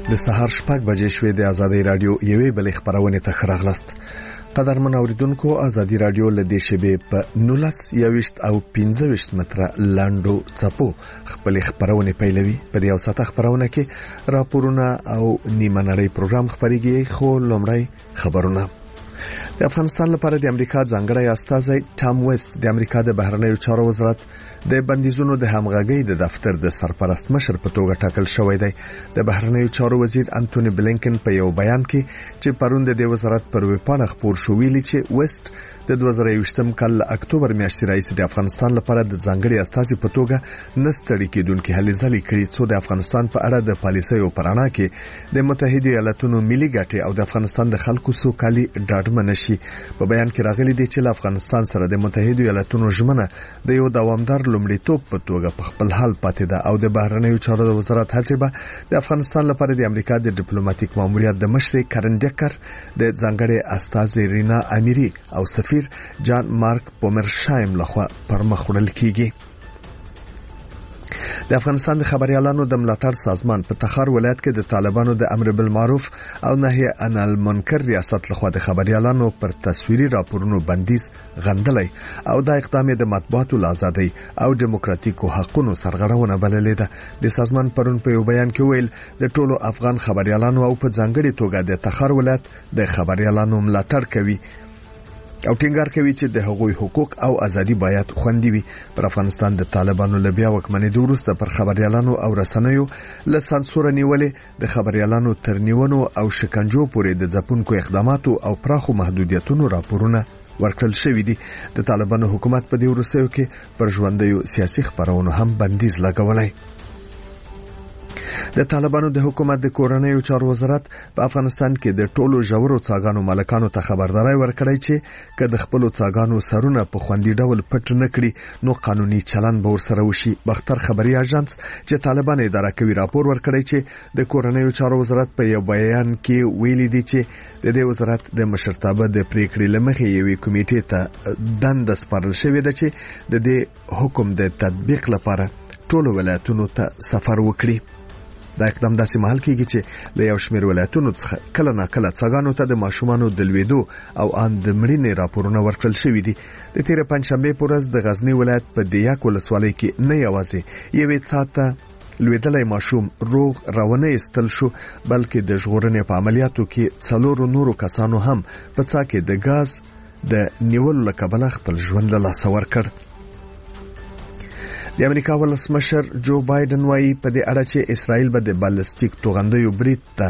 د سهار 6 بجې شوې د ازادي رادیو یوې بلې خبرونه ته خراغلست. قدرمن اوریدونکو، ازادي رادیو له دې شبې په 19 او 15 متره لاندو چپو خپل خبرونه پیلوي. په دې اوساته خبرونه کې راپورونه او نیمه نړۍ پروګرام خبريږي. خو لومړی خبرونه. د افغانستان لپاره د امریکا ځانګړی استازی ټام ویسټ د امریکا د بهرنیو چارو وزارت د بندیزونو د همغږۍ د دفتر د سرپرست مشر په توګه ټاکل شوی دی. د بهرنیو چارو وزیر انټونی بلینکن په یو بیان کې چې پرون د وزارت پر ویبپاڼه خبر شو ویلي چې ویسټ د 2021م کال اکتوبر میاشتې راځي د افغانستان لپاره د ځانګړي استازي په توګه نستړي کېدونکو هلې ځلې کړې څو د افغانستان په اړه د پالیسیو پرانا کې د متحده ایالاتونو ملي ګټې او د افغانستان د خلکو سوکالي ډاډمن شي. په بیان کې راغلي دی چې افغانستان سره د متحده ایالاتونو ژمنه د یو دوامدار لومړیتوب په توګه په خپل حال پاتې ده او د بهرنیو چارو د وزارت هڅه به د افغانستان لپاره د امریکا د ډیپلوماټیک ماموریت د مشر کرن ډکر د ځانګړي استازي رینا امیری او سفیر جان مارک پومرشایم لخوا پرمخ وړل کیږي. د افغانستان د خبريالانو د ملاتړ سازمان په تخار ولایت کې د طالبانو د امر بالمعروف او نهي عن المنکر ریاست لخوا د خبريالانو پر تصویري راپورونو بندیز غندلای او د اقدام د مطبوعاتو آزادۍ او دیموکراتیکو حقوقو سرغړونه بللې ده. د سازمان پرون په یو بیان کې ویل د ټولو افغان خبريالانو او په ځانګړي توګه د تخار ولایت د خبريالانو ملاتړ کوي او ټینګار کوي چې د حقوقي حقوق او ازادي باید خوندي وي. پر افغانستان د طالبانو لبیا وکمنې دوروسته پر خبريالانو او رسنیو له سانسور نیولې د خبريالانو ترنیونو او شکنجو پورې د ځپونکو اقداماتو او پراخو محدودیتونو راپورونه ورکړل شوې دي. د طالبانو حکومت په دې ورسېو کې پر ژوندیو سیاسي خبرونو هم بندیز لګولای. د طالبانو د حکومت د کورنیو چارو وزارت په افغانستان کې د ټولو ژورو څاګانو مالکانو ته خبرداري ورکړی چې که د خپل څاګانو سرونه په خوندي ډول پټ نه کړي نو قانوني چلند به ورسره وشي. بختر خبري اژانس چې طالبان اداره کوي راپور ورکړی چې د کورنیو چارو وزارت په یو بیان کې ویلي دی چې د دې وزارت د مشرتابه د پریکړې لمخې یوې کمیټې ته دنده سپارل شوې ده چې د دې حکم د تطبیق لپاره ټولو ولایتونو ته سفر وکړي. دا اقدام داسې مهال کېږي چې له یو شمېر ولایتونو څخه کله ناکله څاګانو ته د ماشومانو د لویدو او ان د مړینې راپورونه ورکړل شوي دي. د تیر پنځشنبه پر ورځ د غزنی ولایت په دیاک ولسوالۍ کې نه یوازې یوې څاته لویدلې ماشوم روغ روانه استل شو بلکې د ژغورنې په عملیاتو کې څلورو نورو کسانو هم په څا کې د غاز د نیولو لکبله خپل ژوند له لاسه ورکړ. د امریکا ولسمشر جو بایدن وايي په دې اړه چې اسرائیل به د بالستیک توغندیو برید ته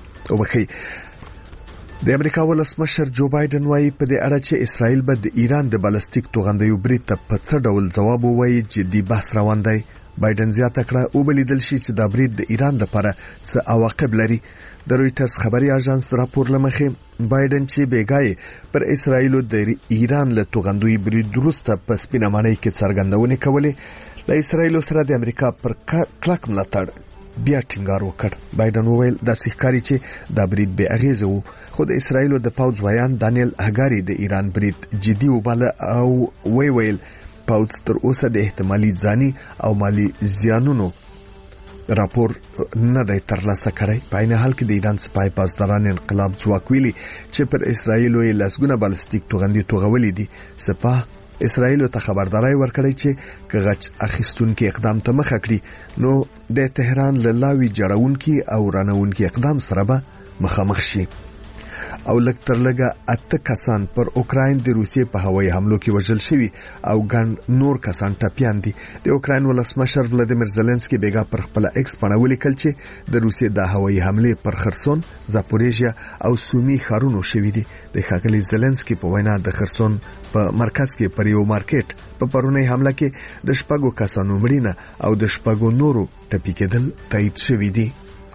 د امریکا ولسمشر جو بایدن وايي په دې اړه چې اسرائیل به د ایران د بالستیک توغندیو برید ته په څه ډول ځواب ووایي چې د بحث روان دی. بایدن زیاته کړه او بلیدل شي چې د برید د ایران لپاره څه عواقب لري. د رويټرز خبري اژانس راپور لمخې بایدن چې بیګای پر اسرائیل د ایران له توغندوی برید وروسته په سپینمانۍ کې څرګندونه کوله د اسرائیل سره د امریکا پر کلک ملاتړ بیا ټینګار وکړ. بایدن وویل د سیکاري چې د برید به اغیزه وو خو د اسرائیل د پاوځ ویان دانیل هګاری د ایران برید جدي وباله او ویل پاوځ تر اوسه د احتمالي ځاني او مالی زیانونو راپور نه دی ترلاسه کړی. په عین حال کې د ایران سپای پاسداران انقلاب ځواک ویلي چې پر اسرائیل یې لسګونه بالستیک توغندي توغولې دي. سپاه اسرائیل ته خبرداري ورکړی چې کغچ اخیستونکو اقدام ته مخه کړي نو د تهران لاوی جوړونکي او رانونکي اقدام سره به مخامخ شي. او لکترلګه اته کسان پر اوکراین د روسیې په هوایي حملو کې وژل شوي او ګڼ نور کسان ټپيان دي. د اوکراین ولسمشر ولادیمیر زيلنسکي بیګا پر خپل ایکس باندې ولیکل چې د روسیې د هوایي حمله پر خرسون، زاپوریژیا او سومي ښارونو شوې دي. د ښاغلي زيلنسکي په وینا د خرسون په مرکز کې پر یو مارکیټ په پرونی حمله کې د شپږو کسانو مړینه او د شپږو نورو ټپي کېدل تایید شوي دي.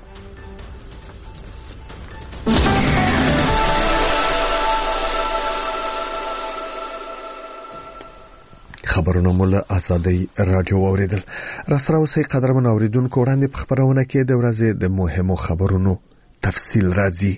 خبرونه مولا ازادي رادیو اوریدل. راسره اوسې قدرمن اوریدونکو وړاندې په خبرونه کې د ورځې د مهمو خبرونو تفصیل راځي.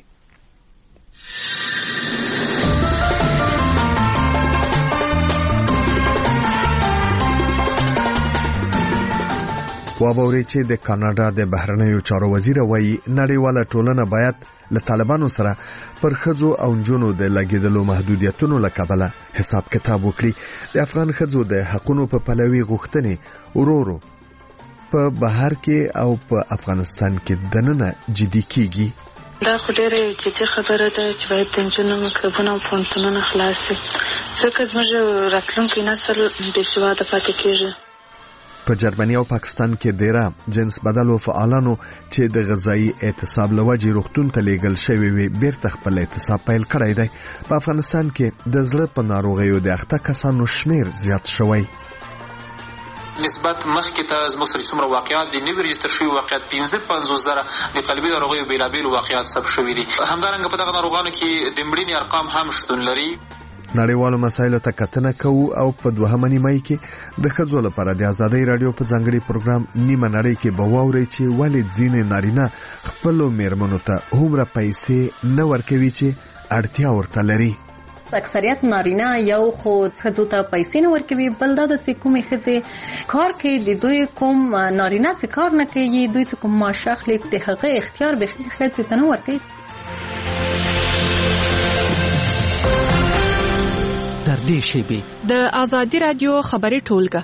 وابوري چې د کاناډا د بهرنیو چارو وزیر وایي نړیواله ټولنه باید له طالبانو سره پر ښځو او نجونو د لګیدلو محدودیتونو له کبله حساب کتاب وکړي. د افغان ښځو د حقونو په پلوي غوښتنې ورورو په بهر کې او په افغانستان کې دننه جدي کیږي. دا خو ډېره جدي خبره ده چې باید د نجونو مکتبونه او پوهنتونونه خلاص شي، ځکه زموږ راتلونکی نسل بې سواده پاتې کېږي. په جرمني او پاکستان کې ډیره جنس بدلو فعالانو چې د غذایی اعتصاب لوجې روغتون ته لیږل شوی وي بیرته خپل اعتصاب پیل کړی دی. په افغانستان کې د زړه په ناروغیو د اخته کسانو شمیر زیات شوی. نسبت مخکې ته زموږ سره څومره واقعات دي نوي رجستر شوي واقعات 55,000 د قلبي ناروغیو بیلابیل واقعات ثبت شوي دي. همدارنګه په دغه ناروغانو کې د مړینې ارقام هم شتون لري. نړیوالو مسایلو ته کتنه کوو او په دوهمه نیمه کې د ښځو لپاره د ازادۍ رادیو په ځانګړي پروګرام نیمه نړۍ کې به واورئ چې ولې ځینې نارینه خپلو میرمنو ته هومره پیسې نه ورکوي چې اړتیا ورته لري. اکثریت نارینه یو خو ښځو ته پیسې نه ورکوي، بل دا د کومې ښځې کار کوي د دوی کوم نارینه چې کار نه کوي دوی چې کوم معاش اخلي د هغه اختیار به ښځې ته نه ورکوي. در دې شیبې د ازادي رادیو خبري ټولګه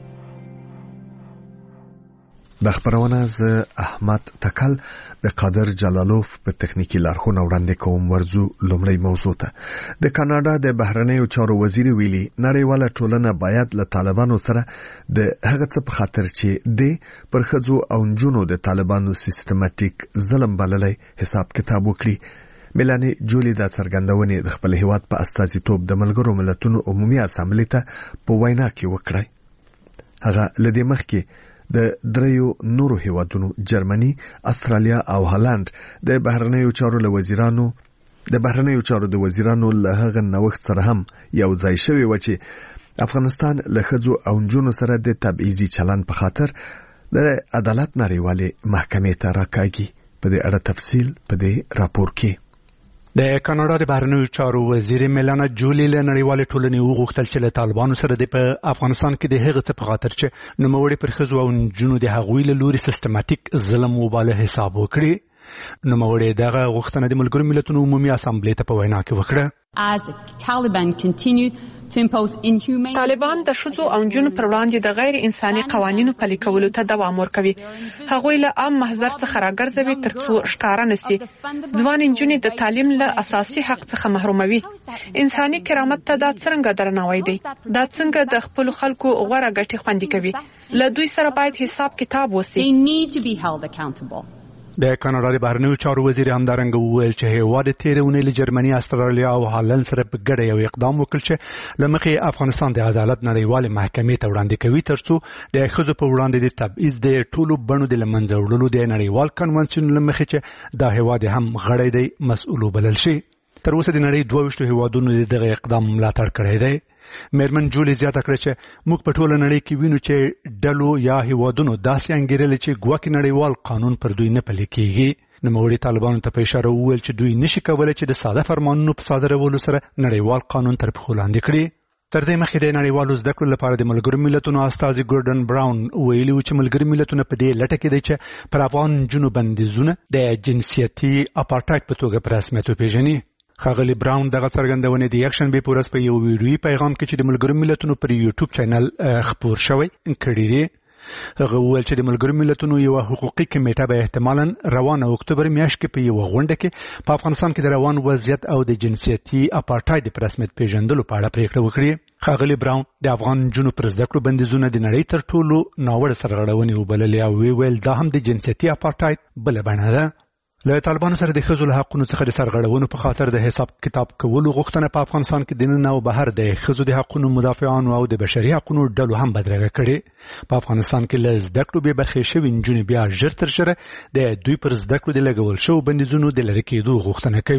د خبرونه ز احمد تکل د قادر جلالوف په تخنیکی لارښوونه وړاندې کوم. ورزو لومړی موضوع ته د کاناډا د بهرنیو چارو وزیر ویلي نړیواله ټولنه باید له طالبانو سره د هغه څه په خاطر چې د پر ښځو او نجونو د طالبانو سیستماتیک ظلم بللای حساب کتاب وکړي. ملانی جولی دا څرګندونه د خپل هیواد په استازیتوب د ملګرو ملتونو عمومي اسامبلې ته په وینا کې وکړه. هغه لدې مخکې د دریو نورو هیوادونو جرمني، استرالیا او هالند د بهرنیو چارو د وزیرانو له هغه نوښت سره هم یو ځای شوی و چې افغانستان له ښځو او نجونو سره د تبعیضي چلند په خاطر د عدالت نړیوالې محکمې ته راکاږي. په دې اړه تفصیل په دې راپور کې. د کاناډا د بهرنیو چارو وزیر میلانا جولی له نړیوالې ټولنې وغوښتل چې له طالبانو سره د افغانستان کې د هغه څه په خاطر چې نوموړي پر ښځو او نجونو د هغوی له لوري سیستماتیک ظلم وباله حساب وکړي. نوموړي دغه غوښتنه د ملګرو ملتونو عمومي اسامبلې ته په وینا کې وکړه. طالبان د ښځو او نجونو پر وړاندې د غیر انساني قوانینو پلي کولو ته دوام ورکوي. هغوی له عام محضر څخه راګرځوي ترڅو ښکارا نشي. ځوان نجونې د تعلیم له اساسي حق څخه محروموي. انساني کرامت ته دا څنګه درناوی دی؟ دا څنګه د خپل خلکو غوړه ګټې خوندي کوي؟ له دوی سره باید حساب کتاب وسی. د کاناډا د بهرنیو چارو وزیر همدارنګه وویل چې هیواد تیرونه له جرمني، استرالیا او هالند سره په ګډه یو اقدام وکړ چې لمخې افغانستان د عدالت نړیوالې محکمې ته وړاندې کوي ترڅو د ښځو په وړاندې د تبعیض د ټولو بڼو د لمنځه وړلو د نړیوال کنونسیون لمخې چې دا هیواد هم غړی دی مسؤل وبلل شي. تر اوسه د نړۍ 22 هیوادونو دغه اقدام ملاتړ کړی دی. میرمن جولی زیاته کړه چې موږ په ټوله نړۍ کې وینو چې ډلو یا هیوادونو داسې انګیرل چې ګواکې نړیوال قانون پر دوی نه پلي کیږي. نوموړي طالبانو ته په اشاره وویل چې دوی نشي کولای چې د ساده فرمانونو په صادرولو سره نړیوال قانون تر پښو لاندې کړي. تر دې مخکې د نړیوالو زده کړو لپاره د ملګرو ملتونو استازي ګوردن براون ویلي و چې ملګرو ملتونه په دې لټه کې دي چې پر افغان نجونو بندیزونه د جنسیتي اپارټایډ په توګه په رسمیت وپیژني. ښاغلي براون دغه څرګندونه د یکشنبې په ورځ په یو ویډیویي پیغام کې چې د ملګرو ملتونو پر یوټیوب چینل خپور شوی کړی دی. هغه وویل چې د ملګرو ملتونو یو حقوقي کمیټه به احتمالاً روانه اکتوبر میاشت کې په یو غونډه کې په افغانستان کې د روان وضعیت او د جنسیتي اپارټایډ په رسمیت پیژندلو په اړه پریکړه وکړي. ښاغلي براون د افغان نجونو پر زده کړو بندیزونه د نړۍ تر ټولو ناوړه سرغړونې وبللې او ویل دا هم د جنسیتي اپارټایډ بله بڼه ده. له طالبانو سره د ښځو له حقونو څخه د سرغړونو په خاطر د حساب کتاب کولو غوښتنه په افغانستان کې دننه او بهر د ښځو د حقونو مدافعانو او د بشري حقونو ډلو هم بدرګه کړي. په افغانستان کې له زده کړو بې برخې شوي نجونې بیا ژر تر ژره د دوی پر زده کړو د لګول شوو بندیزونو د لرې کېدو غوښتنه کوي.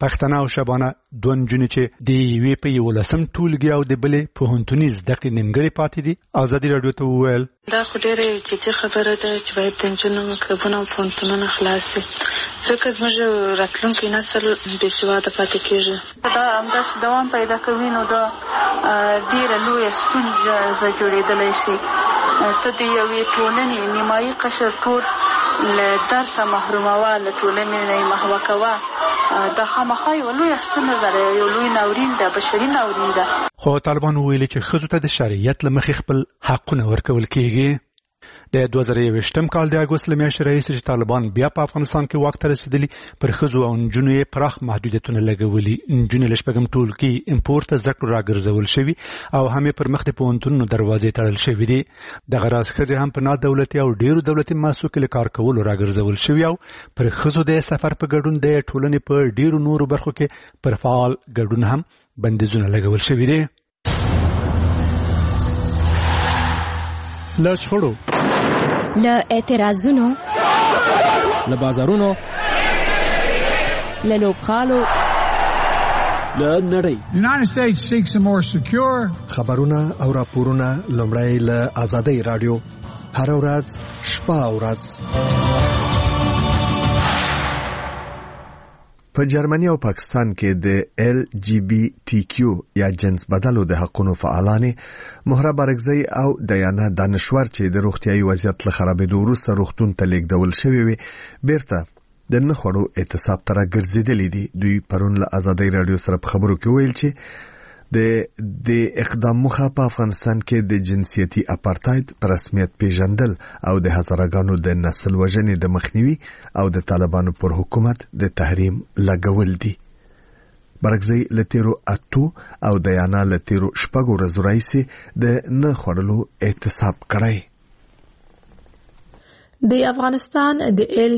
پښتنه او شبانه دوه نجونې چې د یوې په 11 ټولګي او د بلې پوهنتوني زده کړې نیمګړې پاتې دي ازادي راډیو ته وویل دا خو ډېره جدي خبره ده چې باید د نجونو مکتبونه او پوهنتونونه خلاص شي ځکه زموږ راتلونکی نسل بې سواده پاتې کېږي دا همداسې دوام پیدا کوي نو دا ډېره لویه ستونزه جوړېدلی شي ته د یوې ټولنې نیمایي قشر ټول له درسه محروموه له ټولنې نه یې محوه کوه دا خامخا یوه لویه ستونزه ده یو لوی ناورین ده بشري ناورین ده خو طالبان ویلي چې ښځو ته د شرعیت له مخې خپل حقونه ورکول کېږي د 2021م کال د اګوست له میاشتې راهیسې چې طالبان بیا په افغانستان کې واک ته رسېدلي پر ښځو او نجونو یې پراخ محدودیتونه لګولي نجونې له شپږم ټولګي امپورټ ته زده کړو راګرځول شوي او هم یې پر مخ د پوهنتونونو دروازې تړل شوي دي دغه راز ښځې هم په نادولتي او ډېرو دولتي مؤسسو کې له کار کولو راګرځول شوي او پر ښځو د سفر په ګډون د ټولنې په ډېرو نورو برخو کې پر فعال ګډون هم بندیزونه لګول شوي دي له شخړو له اعتراضونو له بازارونو له لوبغالو له نړۍ United States seeks a more secure خبرونه او راپورونه لومړی له آزادۍ رادیو هر ورځ شپه او ورځ په جرمني او پاکستان کې د LGBTQ یا جنس بدلو د حقوقو فعالانه مهره بارګزی او دیانا دانشور چې د روغتيایي وضعیت له خرابېدو وروسته روغتون ته لیږدول شوی وي بیرته د نخړو اعتصاب تر ګرځیدلې دي دوی پرون له آزادۍ رادیو سره په خبرو کې ویل چې د اقدام مخه په افغانستان کې د جنسيتي اپارټاید پر رسمیت پیژندل او د هزارګانو د نسل وژنې د مخنیوي او د طالبانو پر حکومت د تحریم لګول دي برګزی لتیرو اتو او دیانا لتیرو شپږو ورځې راځي د نه خړلو اعتصاب کړی د افغانستان د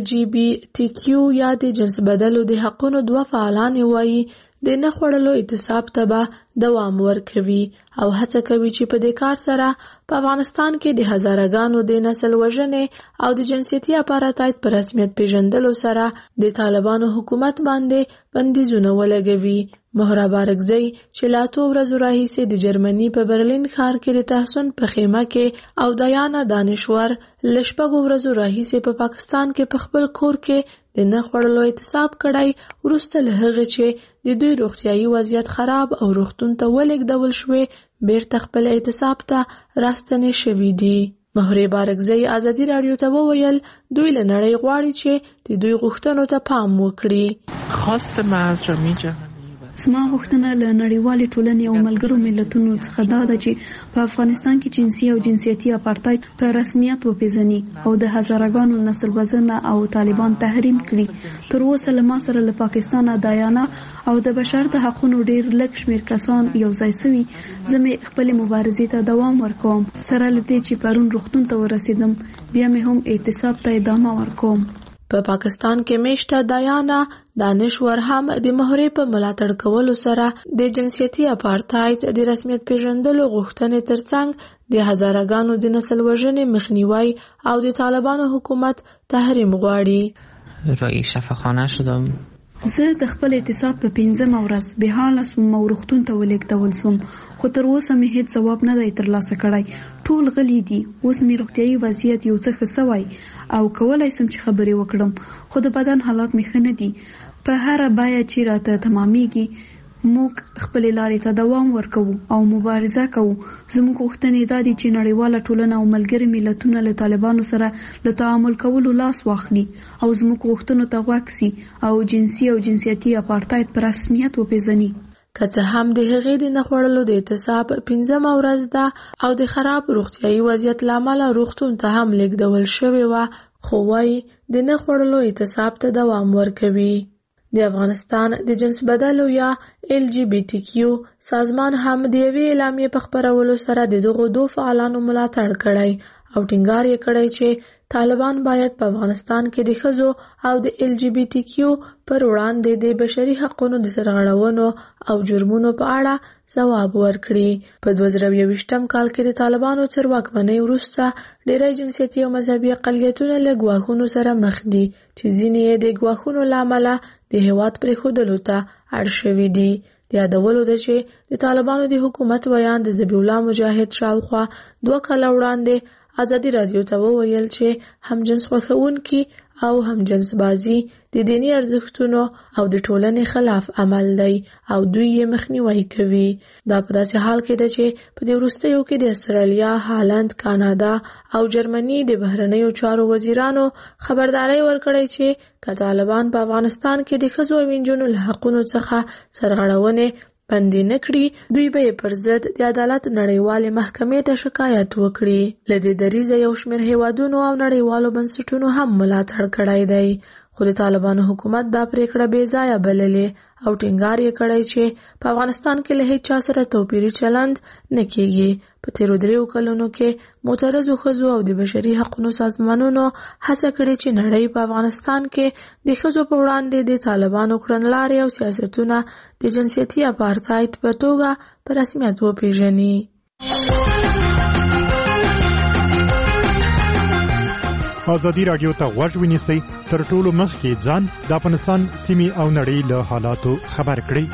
LGBTQ یا د جنس بدلو د حقوقو دوه فعالان وایي د نه خړلو اعتصاب ته به دوام ورکوي او هڅه کوي چې په دې کار سره په افغانستان کې د هزارګانو د نسل وژنې او د جنسيتي اپارټاید پر رسمیت پیژندلو سره د طالبانو حکومت باندې بندیزونه ولګوي مهره بارګزی چې لا څو ورځې راهیسې د جرمني په برلین ښار کې د تحسن په خیمه کې او دیانا دانشور لشپږو ورځې راهیسې په پاکستان کې په خپل کور کې د نه خړلو اعتصاب کړای وروسته له هغه چې د دوی روغتيایي وضعیت خراب او روغتون ته ولېږدول شوې بیرته خپل اعتصاب ته راستنې شوې دي مهره بارګزی آزادي رادیو ته وویل دوی له نړۍ غواړي چې د دوی غوښتنو ته پام وکړي خواستم از جامعه جهانی زما غوښتنه له نړیوالې ټولنې او ملګرو ملتونو څخه دا ده چې په افغانستان کې جنسي او جنسيتي اپارټاید په رسمیت وپیژني او د هزارګانو نسل وژنه او طالبان تحریم کړي تر اوسه له ما سره له پاکستان دایانا او د بشر د حقوقو ډېر لږ شمېر کسان یو ځای شوي زمې خپل مبارزې ته دوام ورکوم سره لدې چې پرون روغتون ته ورسېدم بیا مې هم اعتصاب ته ادامه ورکوم په پاکستان کې میشته دیانا دانشور هم د مهرې په ملاتړ کولو سره د جنسيتي اپارټاید د رسمیت پیژندلو غوښتنې ترڅنګ د هزارګانو د نسل وژنې مخنیوي او د طالبانو حکومت تحریم غواړي رئیس شفاخانه شدم زه د خپل اعتصاب په 15 ورځ به حال سوم روغتون ته ولېږدول سوم خو تر اوسه مې هیڅ ځواب نه دی ترلاسه کړی ټول غلي دي اوس مې روغتيایي وضعیت یو څه ښه سوی او کولای سم چې خبرې وکړم خو د بدن حالات مې ښه نه دي په هر بیه چې راته تمامېږي موږ خپل لارې ته دوام ورکوو او مبارزه کوو زموږ غوښتنې دا دي چې نړیواله ټولنه او ملګري ملتونه له طالبانو سره له تعامل کولو لاس واخلي او زموږ غوښتنو ته غوږ سي او جنسي او جنسيتي اپارټاید په رسمیت وپیژني که څه هم د هغې د نه خړلو د اعتصاب 15 ورځ ده او د خراب روغتيایي وضعیت لامل روغتون ته هم لیږدول شوی و خو وايي د نه خړلو اعتصاب ته دوام ورکوي د افغانستان د جنس بدلو یا LGBTQ سازمان هم د یوې اعلامیې په خپرولو سره د دغو دوه فعالانو ملاتړ کړی او ټینګار یې کړی چې طالبان باید په افغانستان کې د ښځو او د LGBTQ پر وړاندې د بشري حقوقو د سرغړونو او جرمونو په اړه ځواب ورکړي. په 2021 کال کې د طالبانو تر واکمنۍ وروسته ډېری جنسیتي او مذهبي اقلیتونه له ګواښونو سره مخ دي چې ځینې یې د ګواښونو له امله د هېواد پرېښودلو ته اړ شوي دي. د یادولو ده چې د طالبانو د حکومت ویان د ذبیح الله مجاهد شاوخوا 2 کاله وړاندې ازادي رادیو ته وویل چې همجنس خوښونکي او همجنس بازي د دیني ارزښتونو او د ټولنې خلاف عمل دی او دوی یې مخنیوي کوي. دا په داسې حال کې ده چې په دې وروستیو کې د استرالیا، هالند، کاناډا او جرمني د بهرنیو چارو وزیرانو خبرداري ورکړې چې که طالبان په افغانستان کې د ښځو او نجونو له حقونو څخه سرغړونې بندي نه کړي، دوی به پر ضد د عدالت نړیوالې محکمې ته شکایت وکړي. له دې دریځه یو شمېر هیوادونو او نړیوالو بنسټونو هم ملاتړ کړی دی، خو د طالبانو حکومت دا پریکړه بې ځایه بللې او ټینګار یې کړی چې په افغانستان کې له هیچا سره توپیري چلند نه کیږي. په تیرو 3 کلونو کې معترضو ښځو او د بشري حقوقو سازمانونو هڅه کړې چې نړۍ په افغانستان کې د ښځو په وړاندې د طالبانو کړنلارې او سیاستونه د جنسیتي اپارتاید په توګه په رسمیت وپیژني. ازادي رادیو ته غوږ ونیسئ، تر ټولو مخکې ځان د افغانستان سیمې او نړۍ له حالاتو خبر کړئ.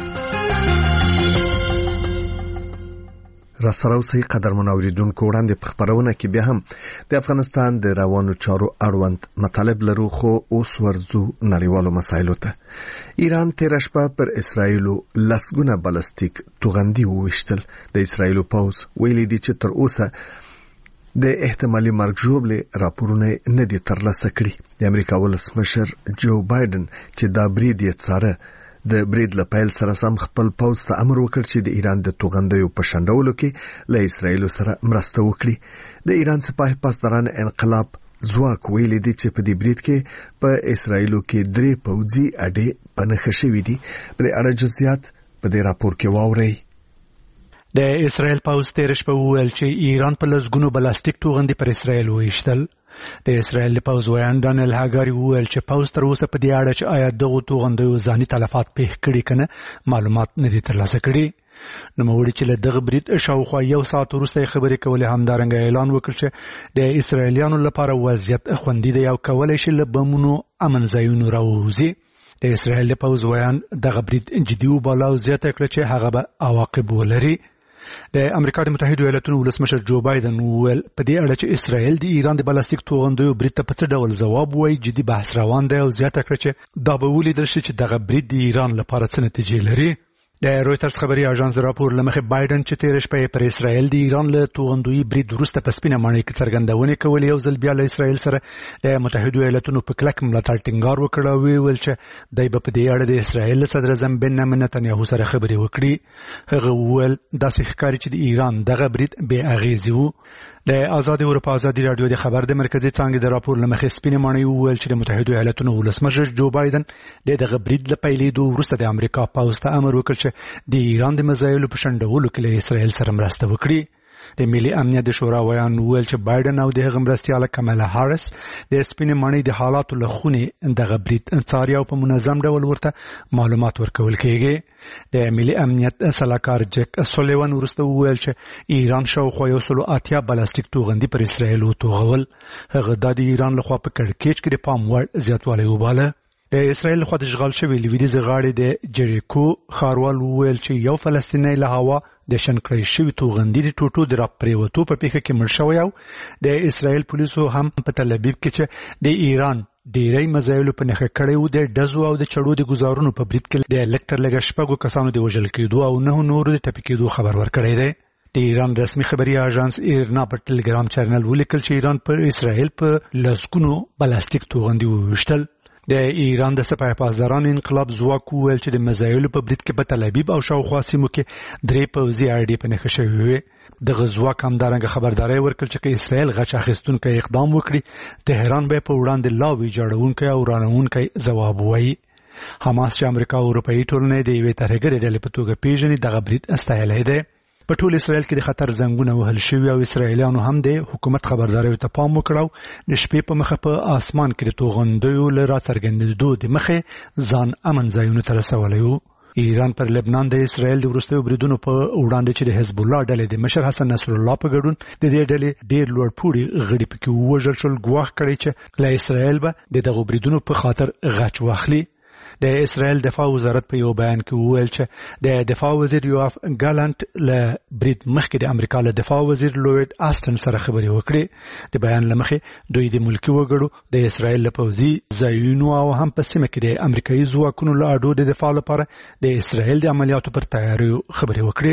راسره اوسئ قدرمن اوریدونکو، وړاندې په خبرونه کې بیا هم د افغانستان د روانو چارو اړوند مطالب لرو، خو اوس ورځو نړیوالو مسایلو ته. ایران تیر شپه پر اسرایلو لسګونه بالستیک توغندي وویشتل. د اسرایلو پوز ویلي دي چې تر اوسه د احتمالي مرګ ژوبلې راپورونه نه دي ترلاسه کړي. د امریکا ولسمشر جو بایدن چې دا برید یې څاره، د برید له پیل سره سم خپل پوز ته امر وکړ چې د ایران د توغندیو په شنډولو کې له اسرایلو سره مرسته وکړي. د ایران سپاه پاسداران انقلاب ځواک ویلي دي چې په دې برید کې په اسرایلو کې 3 پوځي اډې په نښه شوي دي. په دې اړه جزئیات په دې راپور کې واورئ. د اسرایل پوز تیر شپه وویل چې ایران په لسګونو بلاستیک توغندي پر اسرایل ویشتل. د اسرایل پوز ویان ډانیل هاګاری وویل چې پوز تر اوسه په دې اړه چې آیا دغه توغندیو ځاني تلفات پېښ کړي کنه معلومات نه دي ترلاسه کړي. نوموړي چې له دغه برید شاوخوا 1 ساعت وروسته خبرې کولې، همدارنګه اعلان وکړ چې د اسرایلیانو لپاره وضعیت خوندي دی او کولای شي له بمونو امن ځایونو راووځي. د اسرایل پوز ویان دغه برید جدي وباله او زیاته کړه چې هغه به عواقب ولري. د امریکا د متحده ایالاتونو ولسمشر جو بایدن وویل په دې اړه چې اسرائیل د ایران د بلاستیک توغندیو برید ته په څه ډول ځواب وایي جدي بحث روان دی او زیاته کړه چې دا به ولیدل شي چې دغه برید د ایران لپاره څه نتیجې لري. د رويټرز خبري اژانس راپور لمخه بایدن چې تیر شپه پر اسرائیل د ایران له توغندوی برید وروسته په سپینه معنی کې څرګندونه کولې یو ځل بیا له اسرائیل سره د متحده ایالاتونو په کلک ملاتړ ټینګار وکړ او ویل چې دای په دې اړه د اسرائیل صدر اعظم بنیامین نتنیاهو سره خبرې وکړي. هغه وویل داسې ښکاري چې د ایران دغه برید بې اغیزه وو. د آزاد اروپا آزادي رادیو د خبر د مرکزی څنګه د راپور لمخه سپینه معنی وویل چې د متحده ایالاتونو ولسمشر جو بایدن دغه برید له پیلېدو وروسته د امریکا پوز ته امر وکړ چې د ایران د مزایلو په شنډولو کې له اسرائیل سره مرسته وکړي. د ملي امنیت د شورا ویان ویل چې بایدن او د هغه مرستیاله کمالا هاریس د سپینه معنی د حالاتو له خونې دغه برید څاري او په منظم ډول ورته معلومات ورکول کیږي. د ملي امنیت سلاکار جک سولیوان ورسته ویل چې ایران شاوخوا 180 بلاستیک توغندي پر اسرائیل وتوغول. هغه د ایران لخوا په کړکېچ کې د پام وړ زیاتوالی وباله. د اسرائیل خو د اشغال شوی لویدیز غاړي د جریکو خاروال ویل چې یو فلسطینی له هوا د شنکړی شوی توغندي د ټوټو د راپریوتو په پیښه کې مړ شوی او د اسرائیل پولیسو هم په تل ابیب کې چې د ایران ډیری مزایلو په نخښه کړیو د ډزو او د چړو د گزارونو په برید کې د الکتر لګ شپږو کسانو د وژل کېدو او نه نور د ټپي کېدو خبر ورکړی دی. د ایران رسمي خبري اژانس ایرنا په ټلګرام چینل ولیکل چې ایران پر اسرائیل په لسګونو بلاستیک توغندي وویشتل. د ایران د سپاه پاسداران انقلاب ځواک ویل چې د مزایلو په برید کې په تل ابیب او شاوخوا سیمو کې 3 پوځي اډې په نښه شوې وي. د غزواک همدارنګه خبرداري ورکړ چې اسرائیل غچ اخیستونکو اقدام وکړي تهران به په وړاندې لاوي جوړونکو او رانونکو ځواب وایي. حماس چې امریکا او اروپאי ټولنې د یوې ترهګرې ډلې په توګه پیژني دغه برید استایلی دی. په ټول اسرائیل کې د خطر زنګونه وهل شوي او اسرائیلیانو هم د حکومت خبرداري ته پام وکړو د شپې په مخه په اسمان کې د توغندیو له راڅرګندېدو د مخه ځان امن ځایونو ته رسولی و. ایران پر لبنان د اسرائیل د وروستیو بریدونو په وړاندې چې د حزب الله ډلې د مشر حسن نصر الله په ګډون د دې ډلې ډېر لوړپوړي غړي پکې ووژل شول ګواښ کړی چې له اسرائیل به دغه بریدونو په خاطر غچ واخلي. د اسرائیل دفاع وزارت په یو بیان کې وویل چې د دفاع وزیر یوآف ګالانت له برید مخکې د امریکا له دفاع وزیر لوید آستن سره خبرې وکړې. د بیان له مخې دوی د ملکي وګړو د اسرائیل له پوځي ځایونو او هم په سیمه کې د امریکایي ځواکونو له اډو د دفاع لپاره د اسرائیل د عملیاتو پر تیاریو خبرې وکړې.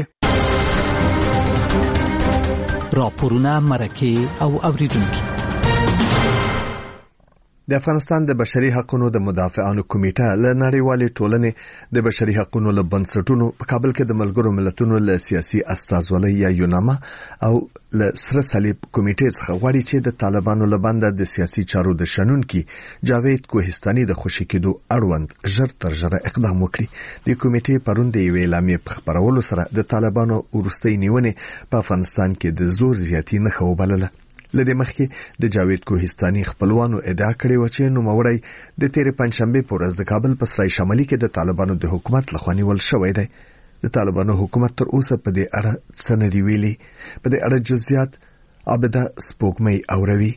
راپورونه مرکه او اوریدونکو. د افغانستان د بشري حقوقو د مدافعانو کمیټه له نړیوالې ټولنې د بشري حقوقو له بنسټونو په کابل کې د ملګرو ملتونو له سیاسي استازولۍ یا یوناما او له سره صلیب کمیټې څخه غواړي چې د طالبانو له بنده د سیاسي چارو د شنونکي جاوید کوهستاني د خوشي کېدو اړوند ژر تر ژره اقدام وکړي. د کمیټې پرون د یوې اعلامیې په خبرولو سره د طالبانو وروستۍ نیونې په افغانستان کې د زور زیاتی نه خوبلله. لدې مخکې د جاوید کوهستاني خپلوانو ادعا کړې و چې نوموړی د تیر پنځشنبه په ورځ د کابل په سرای شمالي کې د طالبانو د حکومت لخوا نیول شوی دی. د طالبانو حکومت تر اوسه په دې اړه څه نه دی ویلي. په دې اړه جزئیات عبده سپوږمۍ اوروي.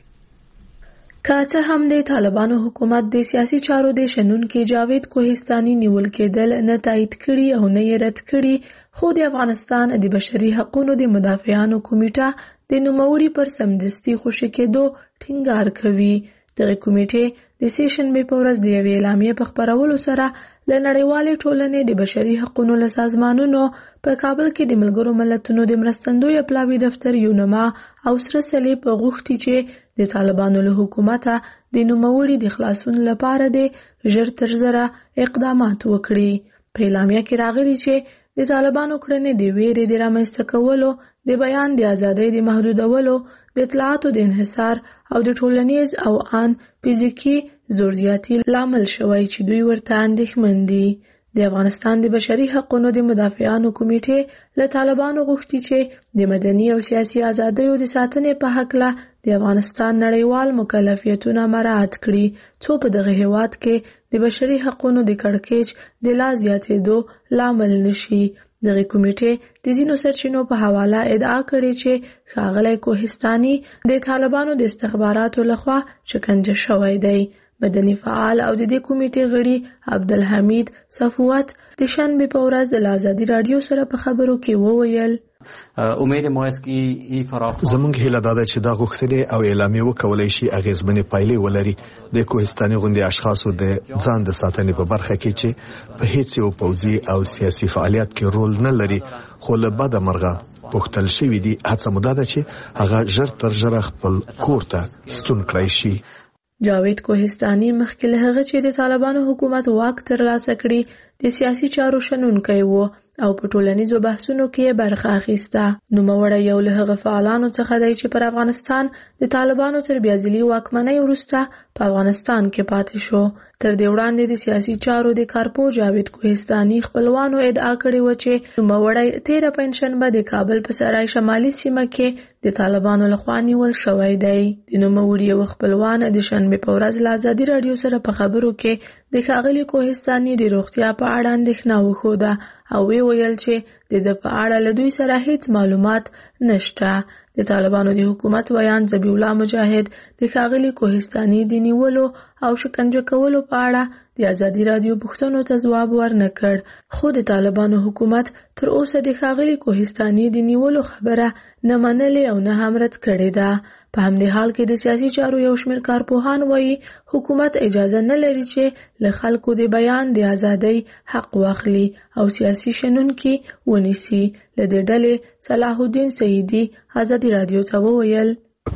که څه هم د طالبانو حکومت د سیاسي چارو د شنونکي جاوید کوهستاني نیول کېدل نه تایید کړي او نه یې رد کړي، خو د افغانستان د بشري حقوقو د مدافعانو کمیټه د نوموړي پر سمدستي خوشي کېدو ټینګار کوي. دغه کمیټې د سیشنبه په ورځ د یوې اعلامیې په خبرولو سره له نړیوالې ټولنې د بشري حقوقو له سازمانونو په کابل کې د ملګرو ملتونو د مرستندوی پلاوي دفتر یونما او سره صلیب غوښتي چې د طالبانو له حکومته د نوموړي د خلاصون لپاره د ژر تر ژره اقدامات وکړي. په اعلامیه کې راغلي چې د طالبانو کړنې د ویرې د رامنځته کولو، د بیان د ازادۍ د محدودولو، د اطلاعاتو د انحصار او د ټولنیز او ان فزیکی زور زیاتی لامل شوی چې دوی ورته اندېښمن دي. د افغانستان د بشري حقوقو د مدافعانو کمیټې له طالبانو غوښتي چې د مدني او سیاسي ازادیو د ساتنې په هکله د افغانستان نړیوال مکلفیتونه مراعات کړي، څو په دغه هیواد کې د بشري حقوقو د کړکېچ د لا زیاتېدو لامل نشي. دغه کمیټې د ځینو سرچینو په حواله ادعا کړې چې ښاغلی کوهستاني د طالبانو د استخباراتو لخوا شکنجه شوی دی. مدني فعال او د دې کمیټې غړي عبدالحمید صفوت د شنبه په ورځ له ازادي رادیو سره په خبرو کې وویل امید ما است که این فراخوان زمونږ هیله ده چې دا غوښتنې او اعلامیې وکولای شي اغیزمنې پایلې ولري. د کوهستاني غوندي اشخاصو د ځان د ساتنې په برخه کې چې په هیڅ یو پوځي او سیاسي فعالیت کې رول نه لري، خو له بده مرغه پوښتل شوی دی هڅه مو ده چې هغه ژر تر ژره خپل کور ته ستون کړی شي. جاوید کوهستاني مخکې له هغه چې د طالبانو حکومت واک ترلاسه کړي د سیاسي چارو شنونکی و او په ټولنیزو بحثونو کې برخه اخیسته. نوموړی یو له هغه فعالانو څخه دی چې پر افغانستان د طالبانو تر بیازلي واکمنۍ وروسته په افغانستان کې پاتې شو. تر دې وړاندې د سیاسي چارو د کارپو جاوید کوهستاني خپلوانو ادعا کړې و چې نوموړی تیره پنځشنبه د کابل په سرای شمالي سیمه کې د طالبانو لخوا نیول شوی دی. د نوموړي یو خپلوان د شنبه په ورځ له ازادي رادیو سره په خبرو کې د ښاغلي کوهستاني د روغتیا په اړه اندېښنه وښوده او ویل چې د په اړه له دوی سره هیڅ معلومات نشته. د طالبانو د حکومت ویان ذبیح الله مجاهد د ښاغلي کوهستاني د نیولو او شکنجه کولو په اړه د ازادي رادیو پوښتنو ته ځواب ورنه کړ، خو د طالبانو حکومت تر اوسه د ښاغلي کوهستاني د نیولو خبره نه منلې او نه هم رد کړې ده. په همدې حال کې د سیاسي چارو یو شمېر کارپوهان وایي حکومت اجازه نه لري چې له خلکو د بیان د ازادۍ حق واخلي او سیاسي شنونکي ونیسي. له دې ډلې صلاح الدین سیدي ازادي رادیو ته وویل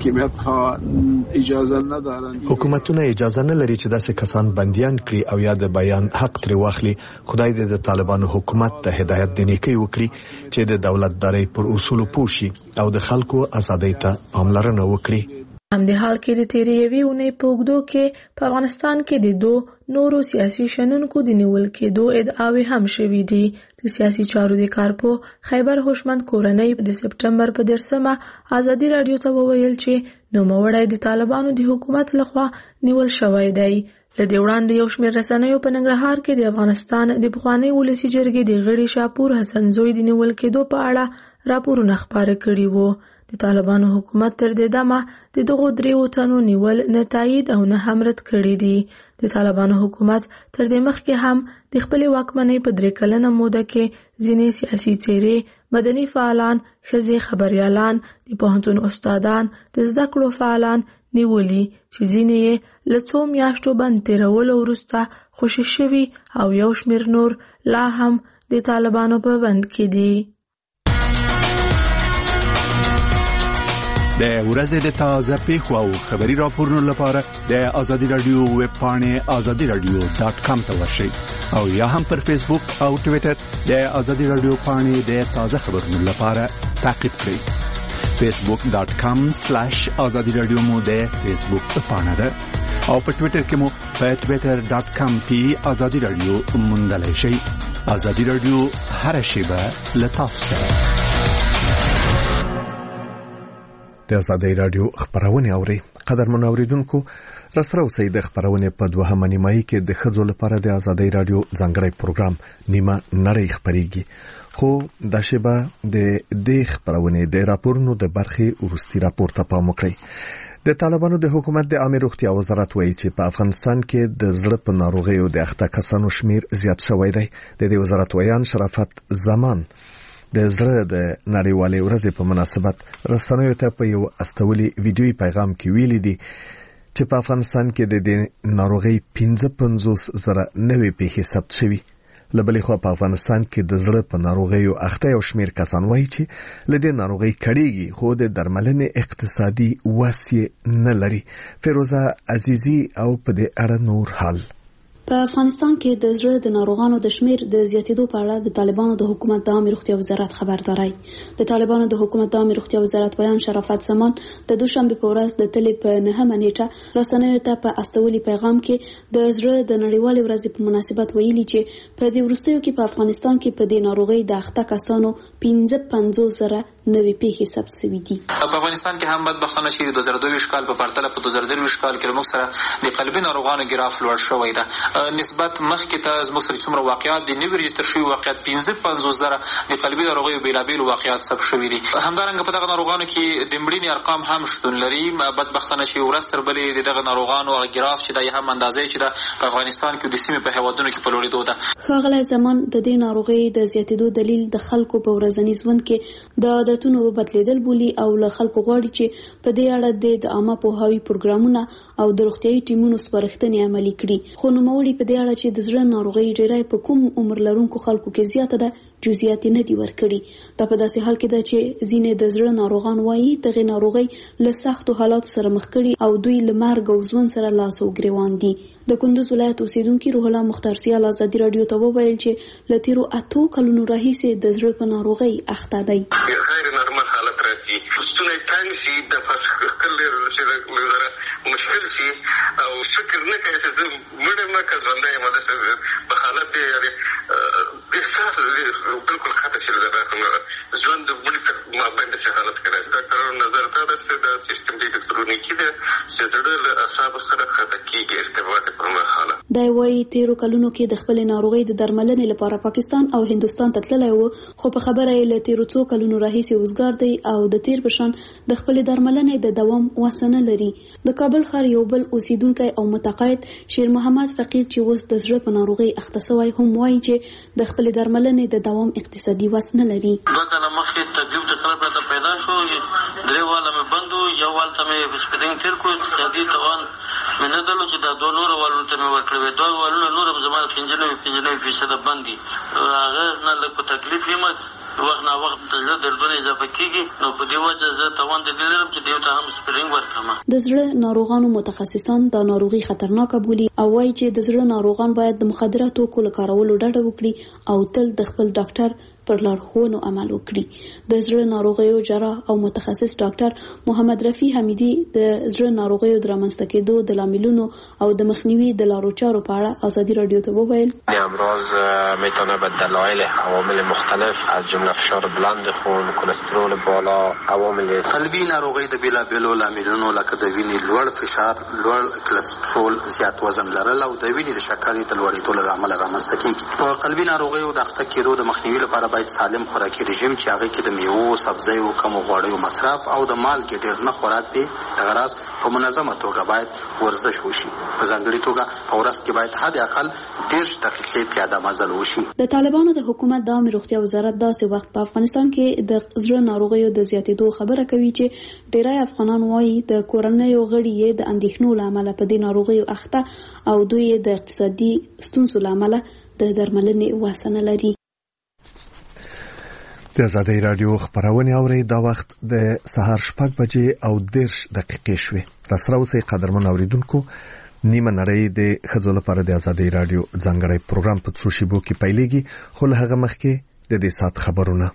حکومتونه اجازه نه لري چې داسې کسان بنديان کړي او یا د بیان حق ترې واخلي. خدای دې د طالبانو حکومت ته هدایت د نیکۍ وکړي چې د دولتدارۍ پر اصولو پوه شي او د خلکو ازادۍ ته پاملرنه وکړي. همدې حال کې د تیرې یوې اونۍ په اوږدو کې په افغانستان کې د 2 نورو سیاسي شنونکو د نیول کېدو ادعاوې هم شوې دي. د سیاسي چارو د کارپو خیبر هوشمند کورنۍ د سپټمبر په 10 ازادي رادیو ته وویل چې نوموړی د طالبانو د حکومت لخوا نیول شوی دی. له دې وړاندې یو شمېر رسنیو په ننګرهار کې د افغانستان د پخواني ولسي جرګې د غړي شاپور حسن زوی د نیول کېدو په اړه راپورونه خپاره کړي وو. د طالبانو حکومت تر دې دمه د دغو 3 تنو نیول نه تایید او نه هم رد کړي دي. د طالبانو حکومت تر دې مخکې هم د خپلې واکمنۍ په 3 کلنه موده کې ځینې سیاسي څېرې، مدني فعالان، ښځې خبریالان، د پوهنتون استادان، د زده کړو فعالان نیولي چې ځینې یې له 2 میاشتو بند تېرولو وروسته خوشي شوي او یو شمېر نور لا هم د طالبانو په بند کې دي. د ورځې د تازه پیښو او خبري راپورونو لپاره د ازادي رادیو ویب پاڼې azadiradio.com ته ورشئ او یا هم پر فیسبوک او ټوئیټر د ازادي رادیو پاڼې د تازه خبرونو لپاره تعقیب کړئ. facebook.com/azadiradio مو د فیسبوک پاڼه ده او په ټوئیټر کې مو په twitter.com/azadiradio موندلای شئ. ازادي رادیو هر شیبه لتاسو سره. د ازادي رادیو خبرونه اوري. قدرمن اوریدونکو، راسره اوسئ د خبرونه په 2 نیمایي کې د خځو لپاره د ازادي رادیو ځانګړی پروګرام نیمه نړۍ خبريږي. خو د شبا د خبرونه د راپورونو د برخې ورستي راپور ته پام وکړئ. د طالبانو د حکومت د عامه روغتیا وزارت وایي چې په افغانستان کې د زړه په ناروغیو د اخته کسانو شمیر زیات شوی دی. د دې وزارت ویان شرافت زمان د زړه د نړیوالې ورځې په مناسبت رسنیو ته په یو استولي ویډیوي پیغام کې ویلي دي چې په افغانستان کې د ناروغي 55,000 نوې پیښې ثبت شوي. لبلې خو په افغانستان کې د زړه په ناروغیو اخته یو شمیر کسان وایي چې لدې ناروغي کړيږي خو د درملنې اقتصادي وسیله نه لري. فیروزه عزیزی او په دې اړه نور حال. په افغانستان کې د زړه د ناروغانو د شمیر د زیاتېدو په اړه د طالبانو د حکومت د عامه روغتیا وزارت خبرداري. د طالبانو د حکومت د عامه روغتیا وزارت بیان شرافت زمان د دوشنبه په ورځ د تلې په 9 نیټه رسنیو ته په استولي پیغام کې د زړه د نړیوالې ورځې په مناسبت ویلي چې په دې وروستیو کې په افغانستان کې په دې ناروغي د اخته کسانو 55,000 نوې پیښې ثبت شوې دي. په افغانستان کې هم بدبختانه چې 2022 کال په پرتله په 2023 کال کې موږ سره د قلبي ناروغانو ګراف لوړ شوی دی. نسبت مخکې ته زموږ سره څومره واقعیات د نوي رجستر شوي واقعیات 55,000 د قلبي ناروغیو بیلابیل واقعیات ثبت شوي دي. همدارنګه په دغه ناروغانو کې د مړینې ارقام هم شتون لري. بدبختانه چې ورځ تر بلې دغه ناروغانو ګراف چې د هم اندازې چې د افغانستان کې د سیمې په هیوادونو کې په لوړېدو ده. ښاغلی زمان د دې ناروغۍ د زیاتېدو دلیل د خلکو په ورځني ژوند کې د عادتونو بدلیدل بولي او له خلکو غواړي چې په دې اړه د عامه پوهاوي پروګرامونه او د روغتیايي ټیمونو سپارښتنې عملي کړي. خو نوموړي په دې اړه چې د زړه ناروغۍ ډیری په کوم عمر لرونکو خلکو کې زیاته ده جزئیات نه دي ورکړي. دا په داسې حال کې ده چې ځینې د زړه ناروغان وایي دغه ناروغۍ له سختو حالاتو سره مخ کړي او دوی له مرګ او ژوند سره لاس او ګریوان دي. د کندوز ولایت اوسیدونکي روح الله مختار سیال ازادي رادیو ته وویل چې له تیرو 8 کلونو راهیسې د زړه په ناروغۍ اخته دی. غیر نارمل حالت راځي، ستونی تنګ شي، د فسکل لري مشکل شي او فکر نه کوي چې مړ ما کړم یم د په حالت دی احساس بالکل خاطر شي د ژوند د بل ما باندې څه حالت کړی. ډاکټر نظر ته د سیستم د الکترونیکي د زړه له اعصاب سره خطا کیږي ارتباط پر مخاله. دا وایي تیرو کلونو کې د خپل ناروغۍ د درملنې لپاره پاکستان او هندستان ته تللی و، خو په خبره یې له تیرو 2 کلونو راهیسې وزګار دی او د تیر بشان د خپل درملنې د دوام وسنه لري. د کابل ښار یو بل اوسیدونکی او متقاعد شیر محمد فقیر چې اوس د زړه په ناروغۍ اخته شوی هم وایي چې د خپل درملنې د دوام اقتصادي وسنه لري. دوه مخکې تکلیف تکرار پیدا شو، درې واله مې بندو، یو والته مې سپیډینګ تیر کو، اقتصادي توان مې نه درلود چې دا 2 نور والونو ته مې ورکړې. 2 والونه نور زما 95% بندي هغه نه له تکلیف هم وخت نه وخت د دردونه اضافه کیږي. نو په دې وجه زه توان د دې لرم چې دیو ته هم سپرینګ ورکړم. د زړه ناروغانو متخصصان دا ناروغي خطرناکه بولي او وایي چې د زړه ناروغان باید د مخدره توکو له کارولو ډډه وکړي او تل د خپل ډاکټر پر لارښوونو عمل وکړي. د زړه ناروغیو جراح او متخصص ډاکټر محمد رفیع حمیدی د زړه ناروغیو د رامنځته کېدو د لاملونو او د مخنیوي د لارو چارو په اړه ازادي رادیو ته وویل. امراض میتونه به دلایل عوامل مختلف از جمله فشار بلند خون، کلسترول بالا، عوامل قلبي ناروغي د بیلابیلو لاملونو لکه د وینې لوړ فشار، لوړ کلسترول، زیات وزن لرل او د وینې د شکر د لوړېدو له امله رامنځته کیږي. په قلبي ناروغیو د اخته کېدو د مخنیوي لپاره باید سالم خوراکي رژیم چې هغه کې د میوو، سبزیو، کمو غوړیو مصرف او د مالګې ډېر نه خوراک دی. دغه راز په منظمه توګه باید ورزش وشي. په ځانګړي توګه په ورځ کې باید حد اقل 10 دقیقې پیاده مزل وشي. د طالبانو د حکومت د عامه روغتیا وزارت داسې وخت په افغانستان کې د زړه ناروغیو د زیاتېدو خبره کوي چې ډېری افغانان وایي د کورنیو غړي یې د اندېښنو له امله په دې ناروغیو اخته او دوی د اقتصادي ستونزو له امله د درملنې وس نه لري. د آزادۍ رادیو خبرونه اوري دا وخت د سهار 6 بجې او 10 دقیقې شوي. راسره اوسئ قدرمن اوریدونکو. نیمه نړۍ د ښځو لپاره د آزادۍ رادیو ځانګړی پروګرام په څو شیبو کې پیلېږي، خو له هغه مخکې د دې سات خبرونه.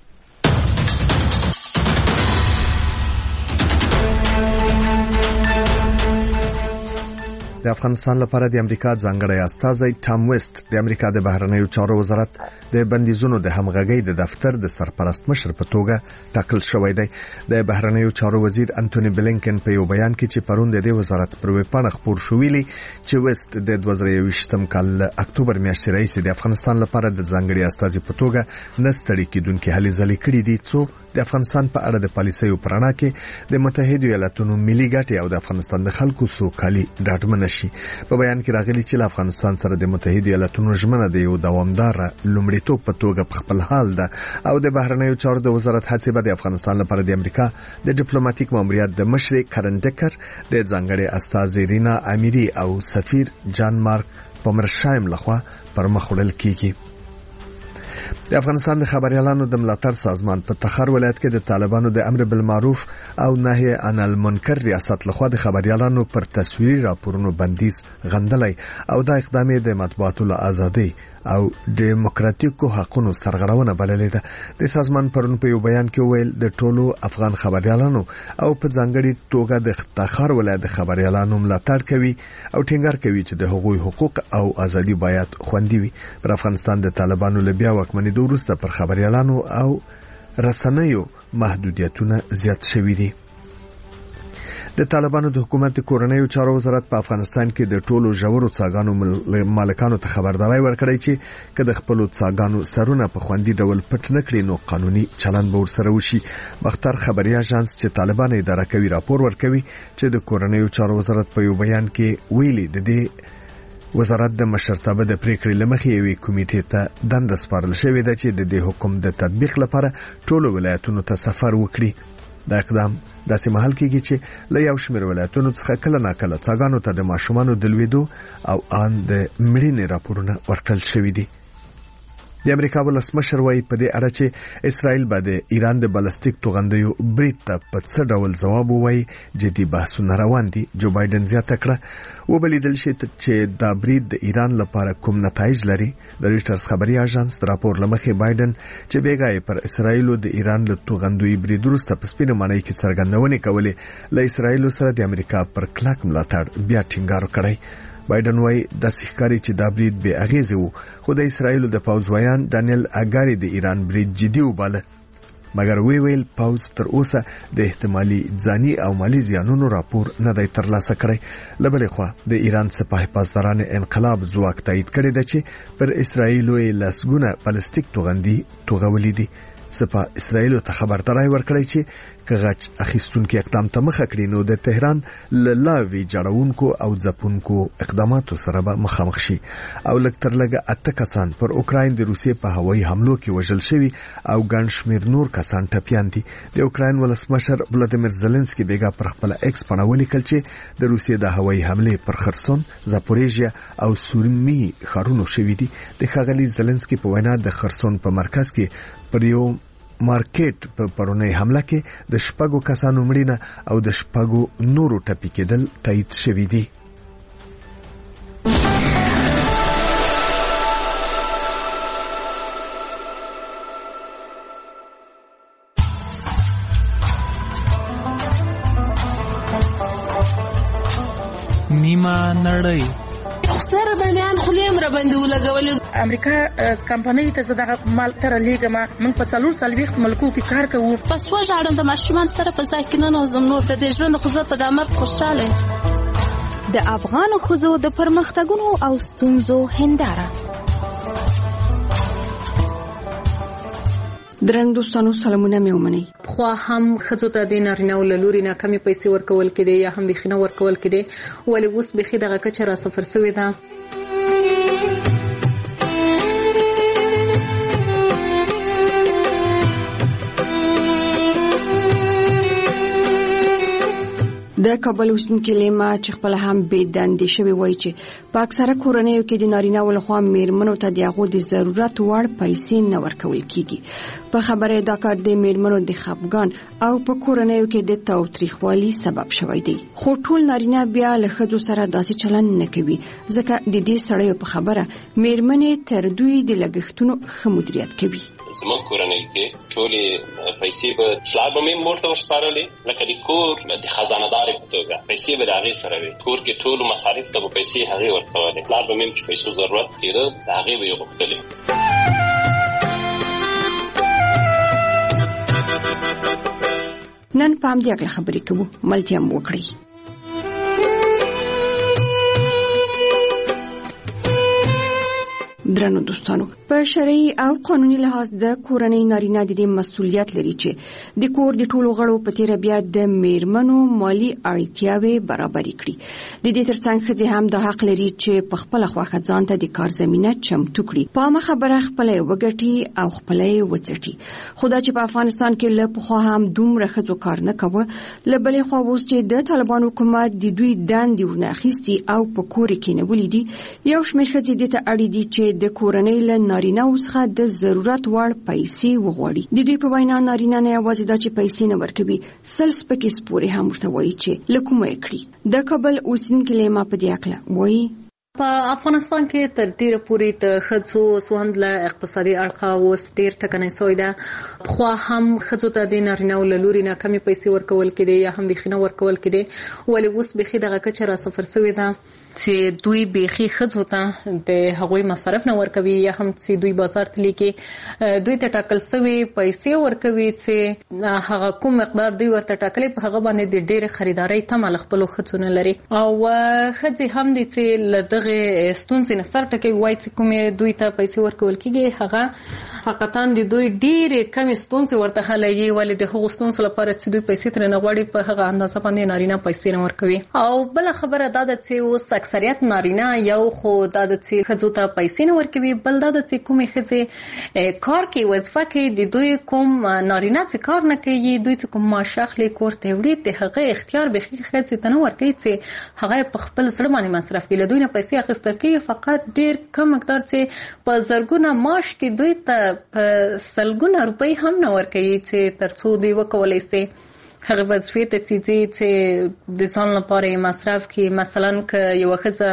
د افغانستان لپاره د امریکا ځانګړی استازی ټام ویسټ د امریکا د بهرنیو چارو وزارت د بندیزونو د همغږۍ د دفتر د سرپرست مشر په توګه ټاکل شوی دی. د بهرنیو چارو وزیر انټونی بلینکن په یو بیان کې چې پرون د وزارت پر ویبپاڼه خبر شو ویلي چې ویسټ د 2023م کال اکتوبر میاشتې راهیسې د افغانستان لپاره د ځانګړي استازي په توګه نستړي کېدونکي هلې ځلې کړې دي څو د افغانستان په اړه د پالیسیو پرانا کې د متحده ایالاتونو ملي ګټې او د افغانستان د خلکو سوکالي ډاډمنه شي. په بیان کې راغلي چې له افغانستان سره د متحده ایالاتونو ژمنه د یو دوامدار لومړیتوب په توګه په خپل حال ده او د بهرنیو چارو د وزارت هڅې به د افغانستان لپاره د امریکا د ډیپلوماټیک ماموریت د مشر کرن ډکر د ځانګړي استازي رینا امیری او سفیر جان مارک پمرشایم لخوا پر مخ وړل کیږي. د افغانستان د خبريالانو د ملاتړ سازمان په تخار ولایت کې د طالبانو د امر بالمعروف او نهي عن المنکر ریاست لخوا د خبريالانو پر تصویري راپورونو بندیز غندلای او دا اقدام د مطبوعاتو له ازادي او ډیموکراتیکو حقوقو سرغړونه بللې ده. د سازمان پرون په یو بیان کې ویل د ټولو افغان خبريالانو او په ځانګړي توګه د تخار ولایت د خبريالانو ملاتړ کوي او ټینګار کوي چې د حقوقي حقوق او ازادي باید خوندي وي. پر افغانستان د طالبانو له بیا واکمنۍ وروسته پر خبريالانو او رسنیو محدودیتونه زیات شوي دي. د طالبانو د حکومت کورنیو چارو وزارت په افغانستان کې د ټولو ژورو څاګانو مالکانو ته خبرداري ورکړی چې کله خپل څاګانو سرونه په خوندي ډول پټ نکړي نو قانوني چلند به ورسره وشي. مختار خبري اژانس چې طالبان اداره کوي راپور ورکوي چې د کورنیو چارو وزارت په یو بیان کې ویلي د دې وزارت د مشرتابه د پریکړې لمخې یوې کمیټې ته دنده سپارل شوې ده چې د دې حکم د تطبیق لپاره ټولو ولایتونو ته سفر وکړي. دا اقدام داسې مهال کېږي چې له یو شمېر ولایتونو څخه کله ناکله څاګانو ته د ماشومانو د لوېدو او ان د مړینې راپورونه ورکړل شوي دي. د امریکا ولسمشر وايي په دې اړه چې اسرائیل به د ایران د بالستیک توغندیو برید ته په څه ډول ځواب ووایي جدي بحثونه روان دي. جو بایدن زیاته کړه وبلیدل شي چې دا برید د ایران لپاره کوم نتایج لري. د رويټرز خبري اژانس د راپور لمخې بایدن چې بیګای پر اسرائیل د ایران له توغندوی برید وروسته په سپینه معنی کې څرګندونه کولې له اسرائیل سره د امریکا پر کلک ملاتړ بیا ټینګار کړی. بایدن وايي د سخکاري چې دا برید به اغیزه وو خو د اسرائیل د پوز ویان دانیل اګاری د ایران برید جدي وباله مګر ویل پوز تر اوسه د احتمالي ځاني او مالی زیانونو راپور نه دی ترلاسه کړی. لبلې خو د ایران سپاه پاسداران انقلاب ځواک تایید کړی دی چې پر اسرائیل لسګونه بالستیک توغندي توغولې دي. سپاه اسرائیل ته خبرداري ورکړی چې کغچ اخیستونکو اقدام ته مخه کړي نو د تهران لاوی جوړونکو او ځپونکو اقداماتو سره به مخامخ شي. او لکتر لګه اته کسان پر اوکراین د روسیې په هوایي حملو کې وژل شوي او ګڼ شمېر نور کسان ټپیان دي. د اوکراین ولسمشر ولادیمیر زيلنسکي بیګا پر خپل ایکس باندې ولیکل چې د روسیې د هوایي حمله پر خرسون، زاپوریژیا او سورمي ښارونو شوي دي. د ښاغلي زيلنسکي په وینا د خرسون په مرکز کې پر یو مارکیټ په پرونی حمله کې د شپږو کسانو مړینه او د شپږو نورو ټپي کېدل تایید شوي دي. نیمه نړۍ. سره د میان خلیم را باندې ولګولې. امریکا کمپنۍ ته زده مال تر لیګما من په 440 ملکو کې کار کوو. پس وژاړم د ماشومان سره په ځای کې نه نوزم نور د ژوند خو په دامر خوشاله. د افغان ښځو د پرمختګونو او ستونزو هنداره. درنو دوستانو سلامونه مې ومنئ. خو هم ښځو ته د نارینه ول لوري نه کمی پیسې ورکول کېدې یا هم بخینه ورکول کېدې ولې اوس بخي دغه کچه را صفر شوې ده. د کابل اوسیدونکو لیما چې خپل هم بې دندې شوی وایي چې په اکثره کورنیو کې د نارینه ول خوا میرمنو ته د هغو د ضرورت وړ پیسې نه ورکول کیږي. په خبره دا کار د میرمنو د خپګان او په کورنیو کې د تاوتریخوالي سبب شوی دی. خو ټول نارینه بیا له ښځو سره داسې چلند نه کوي ځکه د دې سړیو په خبره میرمنې تر دوی د لګښتونو ښه مدیریت کوي. زموږ کورنۍ کې ټولې پیسې به پلار به مې مور ته ورسپارلې لکه د کور د خزانه دارې په توګه پیسې به د هغې سره وي. کور کې ټولو مصارف ته به پیسې هغې ورکولې. پلار به مې چې پیسو ضرورت کېده د هغې به یې غوښتلې. نن په همدې اړه خبرې کوو. ملتیا مو وکړئ. درنو دوستانو په شرعي او قانوني لحاظ د کورنۍ نارینه د مسؤلیت لري چې د کور د ټولو غړو په تیر بیا د میرمنو مالی اړتیاوې برابر کړي. د دې ترڅنګ ښځې هم د حق لري چې په خپل خواخه ځان ته د کار زمينه چمتو کړي. په ما خبره خپل وګټي او خپل وڅټي. خدا چې په افغانستان کې له پخوا هم دومره ښځو کار نه کوي له بلې خوا اوس چې د طالبان حکومت د دوی دندې ورناخيستي او په کور کې نه ولیدي یو شمېر ښځې د ته اړ دي چې د کورنۍ له نارینه څخه د ضرورت وړ پیسې وغواړي. د دوی په وینا نارینه نه یوازې دا چې پیسې نه ورکوي سلس پکې سپورې هم ورته وایي چې لکومه کړی. د کابل اوسیدونکو لیما په دې اړه وایي په افغانستان کې تر ډیره پورې د ښځو سوند له اقتصادي اړخه اوس ډیر ټکنۍ شوی ده. خو هم ښځو ته د نارینه ول لوري نه کمی پیسې ورکول کېدې یا هم بخینه ورکول کېدې ولې اوس بخي دغه کچه را صفر شوی ده چې دوی بخي ښځو ته د هغوی مصرف نه ورکوي یا هم چې دوی بازار ته لیکي دوی ته ټاکل شوی پیسې ورکوي چې هغه کوم مقدار دوی ورته ټاکلي په هغه باندې د ډېر خریداري تمه خپل ښځو نه لري او ښځې هم د چې لدغه ستونزې نه سر ټکوي وایي چې کومې دوی ته پیسې ورکول کېږي هغه فقط د دوی ډېرې کمې ستونزې ورته حلوي ولې د هغو ستونزو لپاره چې دوی پیسې ترې نه غواړي په هغه اندازه باندې نارینه پیسې نه ورکوي. او بله خبره دا ده چې اوس اکثریت نارینه یو خو دا د چې ښځو ته پیسې نه ورکوي بل دا د چې کومې ښځې کار کوي وظیفه کوي د دوی کوم نارینه چې کار نه کوي دوی چې کوم معاش اخلي کور ته وړي د هغه اختیار به ښځې ته نه ورکوي چې هغه په خپل زړه باندې مصرف کوي. له دوی نه پیسې اخیستل کوي فقط ډېر کم مقدار چې په زرګونه معاش کې دوی ته په سلګونه روپۍ هم نه ورکوي چې تر څو دوی وکولی شي هغه وظیفې ته چې د ځان لپاره مصرف کړي. مثلا که یوه ښځه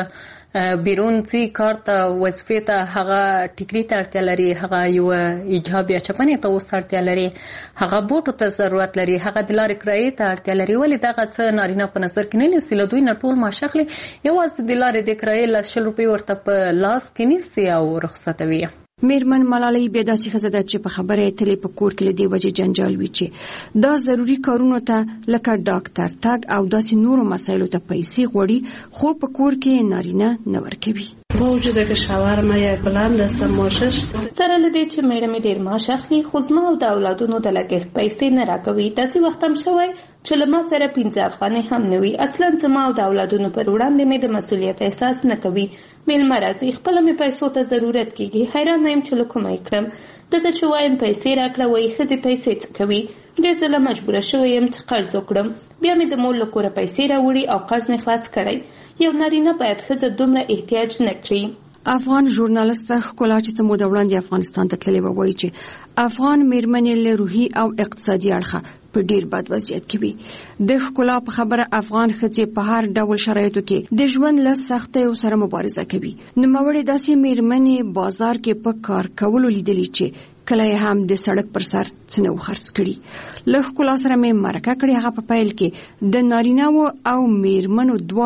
بیرون ځي کار ته وظیفې ته هغه ټیکري ته اړتیا لري هغه یوه ایجاب یا چپنې ته اوس اړتیا لري هغه بوټو ته ضرورت لري هغه د لارې کرایې ته اړتیا لري ولې دغه څه نارینه په نظر کې نه نیسي له دوی نه ټول معاش اخلي یوازې د لارې د کرایې 100 روپۍ ورته په لاس کې نیسي او رخصتوي. میرمن ملالۍ بیا داسې ښځه ده چې په خبره اترې په کور کې له دې وجې جنجال وي چې دا ضروري کارونو ته لکه ډاکټر تګ او داسې نورو مسایلو ته پیسې غواړي خو په کور کې نارینه نه ورکوي. موجوده که شاورما یا بلند است ماشش سره لدی چې میړه مې ډیر معاش اخلي خو زما او د اولادونو د لګښت پیسې نه راکوي. داسې وخت هم شوی چې له ما سره 15 افغانۍ هم نه وي. اصلا زما او د اولادونو پر وړاندې مې د مسؤلیت احساس نه کوي. میلمه راځي خپله مې پیسو ته ضرورت کېږي حیرانه یم چې له کومه یې کړم. دته چې وایم پیسې راکړه وایي ښځې پیسې څه کوي. ډېر ځله مجبوره شوی یم چې قرض وکړم بیا مې د مور له کوره پیسې راوړي او قرض مې خلاص کړی. یو نارینه باید ښځه دومره احتیاج نه کړي. افغان ژورنالست ښکلا چې څه موده وړاندې افغانستان ته تللې وه وایي چې افغان میرمنې له روحي او اقتصادي اړخه په ډیر بد وضعیت کې وي. د ښکلا په خبره افغان ښځې په هر ډول شرایطو کې د ژوند له سختیو سره مبارزه کوي. نوموړې داسې میرمنې بازار کې په کار کولو لیدلې چې کله هم د سړک پر سر څنو خرڅ کړي. له ښکلا سره مې مرکه کړې هغه په پیل کې د نارینه او میرمنو دواړو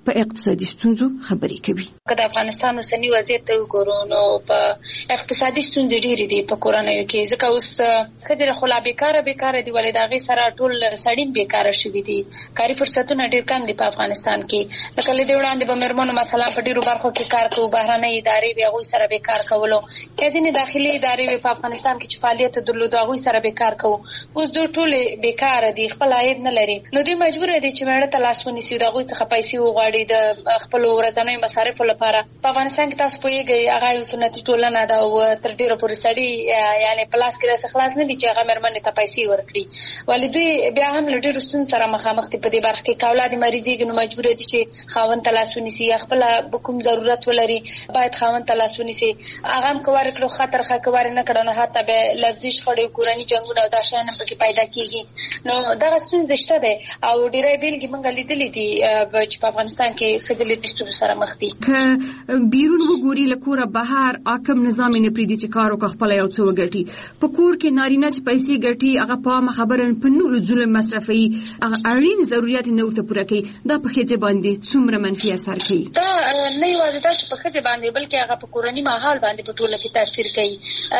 په اقتصادي ستونزو خبرې کوي. که د افغانستان اوسنی وضعیت ته وګورو نو په اقتصادي ستونزې ډېرې دي په کورنیو کې، ځکه اوس ښځې خو لا بیکاره دي، ولې د هغې سره ټول سړي بیکاره شوي دي. کاري فرصتونه ډېر کم دي په افغانستان کې. لکه له دې وړاندې به مېرمنو مثلا په ډېرو برخو کې کار کوو، بهرنۍ ادارې به هغوی سره به کار کولو، یا ځینې داخلي ادارې به په افغانستان کې چې فعالیت درلودو هغوی سره به کار کوو. اوس دوی ټولې بیکاره دي، خپل عاید نه لري، نو دوی مجبوره دي چې مېړه ته لاس ونیسي، د هغوی څخه پیسې وغواړي د خپلو ورځنیو مصارفو لپاره. په افغانستان کې تاسو پوهېږئ هغه یو سنتي ټولنه ده او تر ډېره پورې سړي یعنې په لاس کې داسې خلاص نه دي چې هغه مېرمنې ته پیسې ورکړي، ولې دوی بیا هم له ډېرو ستونزو سره مخامخ دي په دې برخه کې. که اولاد مریضېږي نو مجبوره دي چې خاوند ته لاس ونیسي، یا خپله به کوم ضرورت ولري باید خاوند ته لاس ونیسي. هغه هم که ورکړو ښه ترخه، که ور نه کړه نو حتی به لفظي شخړې، کورني جنګونه او دا شیان هم پکې پیدا کېږي. نو دغه ستونزې شته دی او ډېری بېلګې موږ لیدلې دي چې په افغانستان کې ښځې له دې ستونزو سره مخ دي. که بیرون وګوري له کوره بهر حاکم نظام نه پرېږدي چې کار وکړي، خپله یو څه وګټي. په کور کې نارینه چې پیسې ګټي هغه په عامه خبره په نورو ظلم مصرفوي، هغه اړین ضرورت نه ورته پوره کوي. دا په ښځې باندې څومره منفي اثر کوي؟ دا نه یوازې دا چې په ښځې باندې، بلکې هغه په کورني ماحول باندې په ټوله کې تاثیر کوي.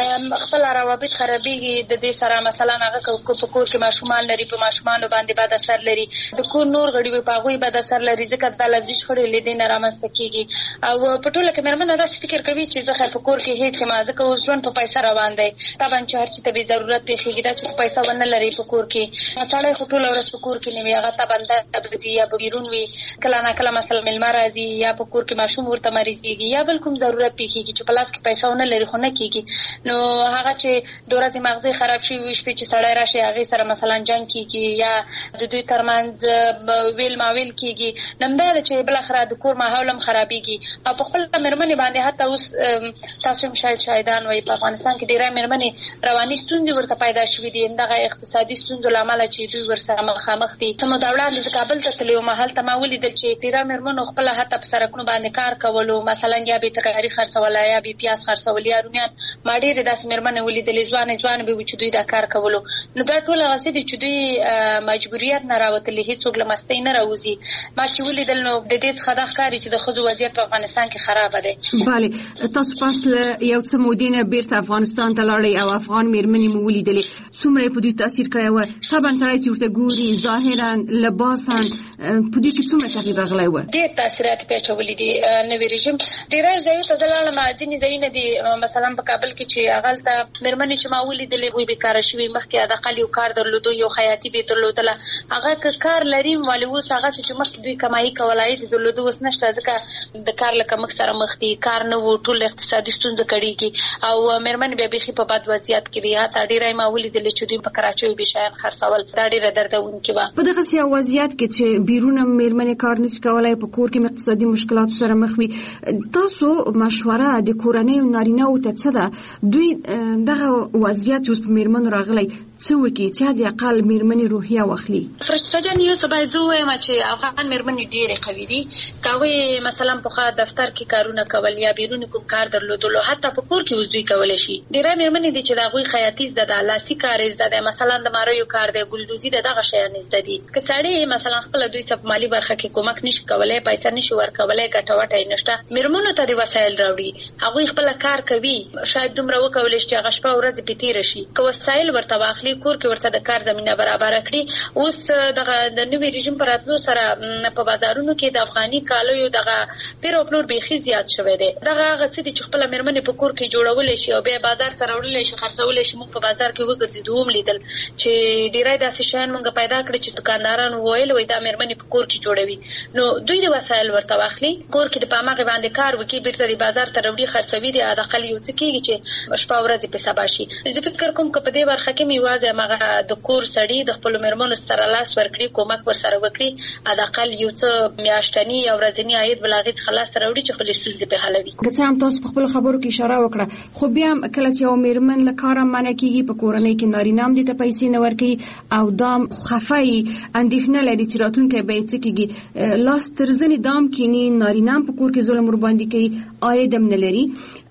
خپل روابط خرابېږي د دې سره. مثلا هغه په کور کې ماشومان لري، په ماشومانو باندې بد اثر لري. د کور نور غړي په هغوی بد اثر لري، ځکه دا لفظي شخړې له دې نه رامنځته کېږي. او په ټوله کې مېرمنه داسې فکر کوي چې زه خیر په کور کې هېڅ یم، ځکه اوس ژوند په پیسه روان دی. طبعا چې هر چي ته بې ضرورت پېښېږي، دا چې پیسه ونه لري په کور کې، سړی خو ټوله ورځ په کور کې نه وي، هغه طبعا به ځي یا به بیرون وي. کله ناکله مثلا مېلمه راځي، یا په کور کې ماشوم ورته مریضېږي، یا بل کوم ضرورت پېښېږي چې په لاس کې پیسه ونه لري، خو نه کېږي. نو هغه چې د ورځې مغزې خراب شوي وي، شپې چې سړی راشي هغې سره مثلا جنګ کېږي، یا د دوی ترمنځ ویل ماویل کېږي. نو همدا ده چې بالاخره د کور ماحول هم خرابېږي. او په خپله مېرمنې باندې حتی اوس تاسو هم شاهدان وایي په افغانستان کې ډېری مېرمنې رواني ستونزې ورته پیدا شوي دي، همدغه اقتصادي ستونزو له امله چې دوی ورسره مخامخ دي. څه موده وړاندې زه کابل ته تللې وم، هلته ما ولیدل چې ډېری مېرمنو خپله حتی په سړکونو باندې کار کولو، مثلا یا به ترکاري خرڅوله، یا به پیاز خرڅول، یا رومیان. ما ډېرې داسې مېرمنې ولیدلې ځوانې به وي چې دوی دا کار کولو. نو دا ټول هغه څه دي چې دوی مجبوریت نه راوتلي، هېڅوک له مستۍ نه راوځي. ما چې ولیدل نو د دې څخه دا ښکاري چې د ښځو وضعیت په افغانستان کې خرابه دی. بله، تاسو پس له یو څه مودې نه بیرته افغانستان ته لاړئ او افغان مېرمنې مو ولیدلې، څومره یې په دوی تاثیر کړی و؟ طبعا سړی چې ورته ګوري ظاهرا لباسا په دوی کې څومره تغییر راغلی و؟ ډېر تاثیرات یې اچولي دي. نوي رژیم ډېری ځایونو ته زه لاړم، ځینې ځایونه دي مثلا په کابل کې چې هغلته مېرمنې چې ما ولیدلې هغوی بېکاره شوي، مخکې حداقل یو کار درلودو، یو خیاطي به یې درلودله. هغه که کار لري ولې اوس هغسې چې مخکې دوی کمایي کوله عاید یې درلوده، اوس نشته، ځکه د کار له کمښت سره مخ دي، کار نه و، ټول اقتصادي ستونزه کړېږي او مېرمنې بیا بیخي په بد وضعیت کې دي. حتی ډېری ما ولیدلې چې دوی په کراچیو به شیان خرڅول، دا ډېره دردونکې وه. په دغسې یو وضعیت کې چې بیرونه مېرمنې کار نشي کولی، په کور کې اقتصادي مشکلاتو سره مخ وي، تاسو مشوره د کورنیو نارینه‌و ته څه ده؟ دوی دغه وضعیت چې اوس په مېرمنو راغلی څه وکړي چې حد اقل مېرمنې روحیه واخلي؟ فرشته جان، یو څه باید زه ووایم چې افغان مېرمنې ډېرې قوي دي. که هغوی مثلا پخوا دفتر کې کارونه کول یا بیرون کوم کار درلودلو، حتی په کور کې اوس دوی کولی شي. ډېری مېرمنې دي چې د هغوی خیاطي زده ده، لاسي کار یې زده دی، مثلا د ماریو کار دی، ګلدوزي ده، دغه شیان یې زده دي. که سړی مثلا خپله دوی څه په مالي برخه کې کومک نشي کولی، پیسه نشي ورکولی، ګټه وټه یې نشته، مېرمنو ته د وسایل راوړي، هغوی خپله کار کوي، شاید دومره وکولی شي چې هغه شپه ورځې پې تېره شي. که وسایل ورته واخلي، کور کې ورته د کار زمینه برابره کړي. اوس دغه د نوي رژیم په راتلو سره په بازارونو کې د افغاني کالیو دغه پیر او پلور بیخي زیات شوی دی. دغه هغه څه دي چې خپله مېرمنې په کور کې جوړولی شي او بیا بازار ته راوړلی شي، خرڅولی شي. موږ په بازار کې وګرځېدو هم لیدل چې ډېری داسې شیان موږ پیدا کړي چې دکاندارانو ویل وایي دا مېرمنې په کور کې جوړوي. نو دوی د وسایل ورته واخلي، کور کې د په هماغې باندې کار وکړي، بیرته د بازار ته راوړي، خرڅوي، د حداقل یو څه کېږي چې شپه ورځې پې سبا شي. زه فکر کوم که په دې برخه کې مې یوازې هماغه د کور سړي د خپلو مېرمنو سره لاس ورکړي، کومک ورسره وکړي، حداقل یو څه میاشتني یا ورځني عاید به له هغې څخه لاسته راوړي چې خپلې ستونزې پرې حلوي. که څه هم تاسو په خپلو خبرو کې اشاره وکړه، خو بیا هم کله چې یو مېرمن له کاره منع کېږي، په کورنۍ کې نارینه هم دې ته پیسې نه ورکوي او دا خفه یي، اندېښنه لري چې راتلونکی به یې څه کېږي، لاس تر زنې دام کیني، نارینه هم په کور کې ظلم ورباندې کوي، عاید هم نه لري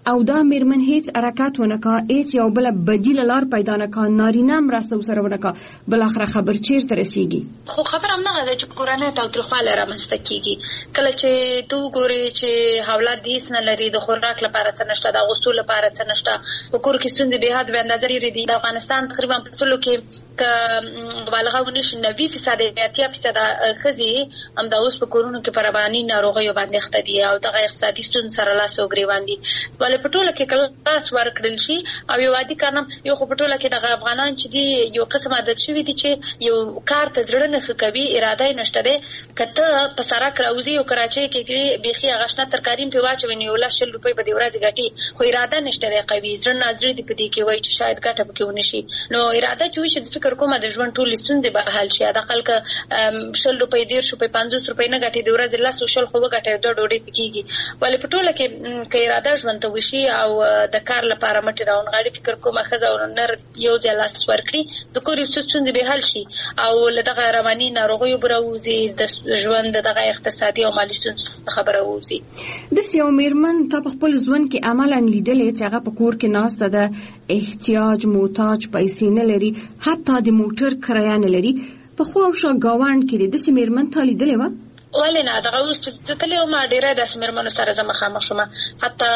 او دا میرمن هیڅ حرکت ونه کا، هیڅ یو بل بدیل لار پیدا نه کا، نارینه مرسته سره ونه کا، بل اخر خبر چیرته رسیږي؟ خو خبر هم نه ده چې کورنۍ تاوتریخوالی رامنځته کیږي. کله چې تو ګوري چې اولاد هیڅ نه لري، د خوراک لپاره څه نشته، د اغوستو لپاره څه نشته، په کور کې ستونزې به حد به اندازه ډېرې دي. د افغانستان تقریبا په ټولو کې که مبالغه ونه شي 90% یا 80% ښځې همدا اوس په کورونو کې په رواني ناروغیو باندې اخته دي او دغه اقتصادي ستونزو سره لاس او ګریوان دي. ولې په ټوله کې که لاس ورکړل شي او یو عادي کار نه، یو خو په ټوله کې دغه افغانان چې دي یو قسم عادت شوي دي چې یو کار ته زړه نه ښه کوي، اراده یې نشته دی. که ته په سړک راوځې او کراچۍ کې بیخي هغه شنه ترکاري پرې واچوې نو 100 روپۍ په دې ورځ ګټي، خو اراده نشته دی قوي، زړه نازړه دي په دې کې وایي چې شاید ګټه پکې ونه شي. نو اراده چې وي چې فکر کومه د ژوند ټولې ستونزې به حل شي. حداقل که 100 روپۍ 150 روپۍ 50 روپۍ نه ګټي، د ورځې 100 خو وګټي، دوه ډوډۍ پکېږي. ولې په ټوله کې که اراده ژوند ته وشي او د کار لپاره مټې راونغاړي، فکر کومه ښځه او نر یو ځای لاس ورکړي، د کور یو څه ستونزې به حل شي او له دغه رواني ناروغیو به راوځي، د ژوند دغه اقتصادي او مالي ستونزو څخه به راوځي. داسې یو میرمن تا په خپل ژوند کې عملاً لیدلې چې هغه په کور کې ناسته ده، احتیاج محتاج پیسې نه لري، حتی د موټر کرایه نه لري، په خو او شا ګاونډ کې داسې میرمن تا لیدلې وه؟ ولې نه، دغه اوس چې زه تللې وم ډېری داسې مېرمنو سره زه مخامخ شوم. حتی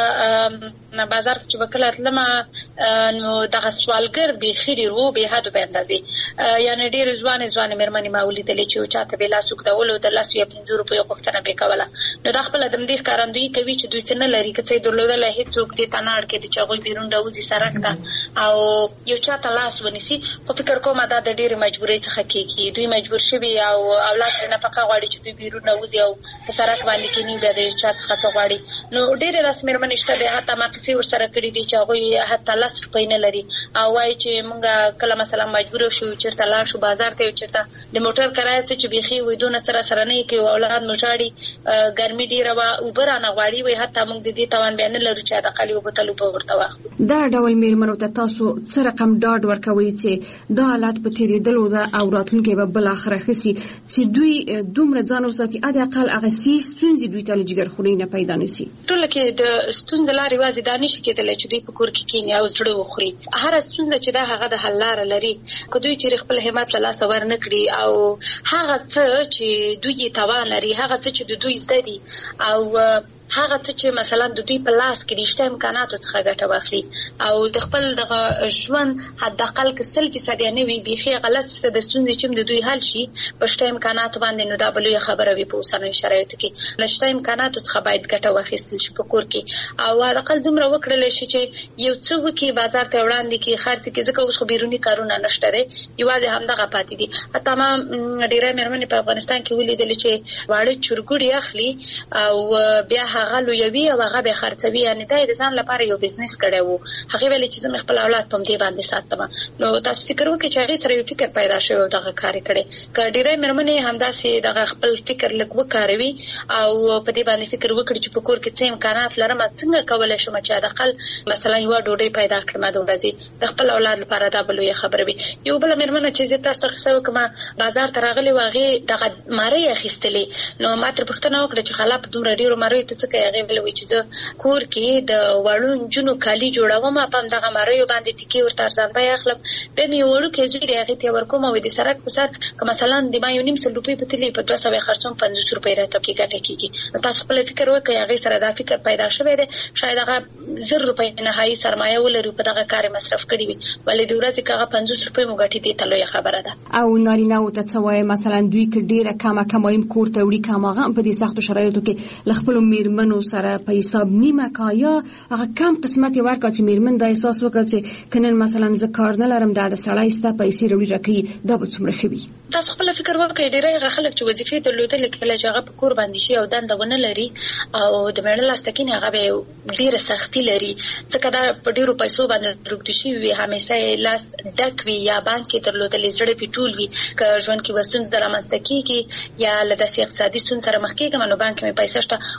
بازار ته چې به کله تلمه نو دغه سوالګر بیخي ډېر وو، بې حد و بې اندازې. یعنې ډېرې ځوانې مېرمنې ما ولیدلې چې یو چا ته به یې لاس اوږدولو، د 10 یا 15 روپیو غوښتنه به یې کوله. نو دا خپله د همدې ښکارندویي کوي چې دوی څه نه لري، که څه یې درلودلی هېڅوک دې ته نه اړ کېدي چې هغوی بیرون راوځي سړک ته او یو چا ته لاس ونیسي. خو فکر کومه دا د ډېرې مجبورۍ څخه کېږي، دوی مجبور شوي او اولاد ترې نفقه غواړي چې دوی بیرون راوځي او په سړک باندې کېني، بیا د یو چا څخه څه غواړي. نو ډېرې داسې مېرمنې شته دي، حتی ما کیسې ورسره کړي دي چې هغوی حتی 10 روپۍ نه لري او وایي چې مونږ کله مثلا مجبور شو چېرته لاړ شو بازار ته، چېرته د موټر کرایه څه چې بیخي وایي دونه څه راسره نه یې کوي، اولاد مو ژاړي، ګرمي ډېره وه، اوبه رانه غواړي، وایي حتی مونږ د دې توان بیا نه لرو چې حداقل یو بوتل اوبه ورته واخلو. دا ډول مېرمنو ته تاسو څه رقم ډاډ ورکوئ چې دا حالات په تېرېدلو ده او راتلونکی به بالاخره ښه سي، چې دوی دومره ځان وساتي حداقل هغه ستونزې دوی ته له جګرخونۍ نه پیدا نه سي؟ ټوله کې د ستونزې لارې یوازې دا نشي کېدلی چې دوی په کور کې کښېني او زړه وخوري. هره ستونزه چې ده هغه د حل لاره لري. که دوی چېرې خپل همت له لاسه ورنه کړي او هغه څه چې دوی یې توان لري، هغه څه چې د دوی زده دي او هغه څه چې مثلا د دوی په لاس کې د شته امکاناتو څخه ګټه واخلي او د خپل دغه ژوند حداقل که 100% نه وي، بیخي هغه 10% د ستونزې چې د دوی حل شي په شته امکاناتو باندې، نو دا به لویه خبره وي په اوسنیو شرایطو کې. له شته امکاناتو څخه باید ګټه واخیستل شي په کور کې او حداقل دومره وکړلی شي چې یو څه وکړي، بازار ته وړاندې کړي، خرڅ کړي، ځکه اوس خو بیروني کارونه نشته دی، یوازې همدغه پاتې دي. حتی ما ډېری مېرمنې په افغانستان کې ولیدلې چې واړه چرګوړي اخلي او بیا هغه لویوي او هغه به خرڅوي، یعنې دا یې د ځان لپاره یو بزنس کړی وو. هغې ویلې چې زه مې خپل اولاد په همدې باندې ساتم. نو تاسو فکر وکړئ چې هغې سره یو فکر پیدا شوی او دغه کار یې کړی. که ډېری مېرمنې همداسې دغه خپل فکر لږ وکاروي او په دې باندې فکر وکړي چې په کور کې څه امکانات لرم، څنګه کولی شم چې حداقل مثلا یوه ډوډۍ پیدا کړم د ورځې د خپل اولاد لپاره، دا به لویه خبره وي. یو بله مېرمنه چې زه تاسو ته قصه وکړم، بازار ته راغلې وه، هغې دغه مارۍ اخیستلې. نو ما ترې پوښتنه وکړه چې خاله په دومره ډېرو ماریو ته څه کوې؟ هغې ویل چې زه کور کې د وړو نجونو کالي جوړوم، په همدغه ماریو باندې تکې ورته ارزان بیه اخلم، بیا مې یو وړوکی زوی دی هغې ته یې ورکوم او د سړک په سر که مثلا د ما 1.5 روپۍ په تلې په 200 یې خرڅوم، 50 روپۍ راته پکې ګټه کېږي. نو تاسو خپله فکر وکړئ، هغې سره دا فکر پیدا شوی دی، شاید هغه 1000 روپۍ نهایي سرمایه ولري په دغه کار یې مصرف کړي وي، ولې د ورځې که هغه 50 روپۍ مو ګټي، دې ته لویه خبره ده. او نارینه‌وو ته څه وایې؟ مثلا دوی که ډېره کمه کمایم کور ته وړي، کماغه هم په دې سختو شرایطو کې له خپلو مېرمنو سره په حساب نیمه کا یا هغه کم قسمت یې ورکړه چې مېرمن دا احساس وکړه چې که نن مثلا زه کار نه لرم، دا د سړی ستا پیسې راوړي راکوي، دا به څومره ښه وي؟ تاسو خپله فکر وکړئ، ډېری هغه خلک چې وظیفې درلودلې کله چې هغه په کور باندې شي او دنده ونه لري او د مېړه لاس ته کښېني، هغه به ډېره سختي لري، ځکه دا په ډېرو پیسو باندې روږدي شوي وي، همیشه یې لاس ډک وي یا بانک کې درلودلې زړه پې ټول وي. که ژوند کې به ستونزه رامنځته کېږي یا له داسې اقتصادي ستونزې سره مخ کېږم نو بانک کې مې پیسې شته. اوس خو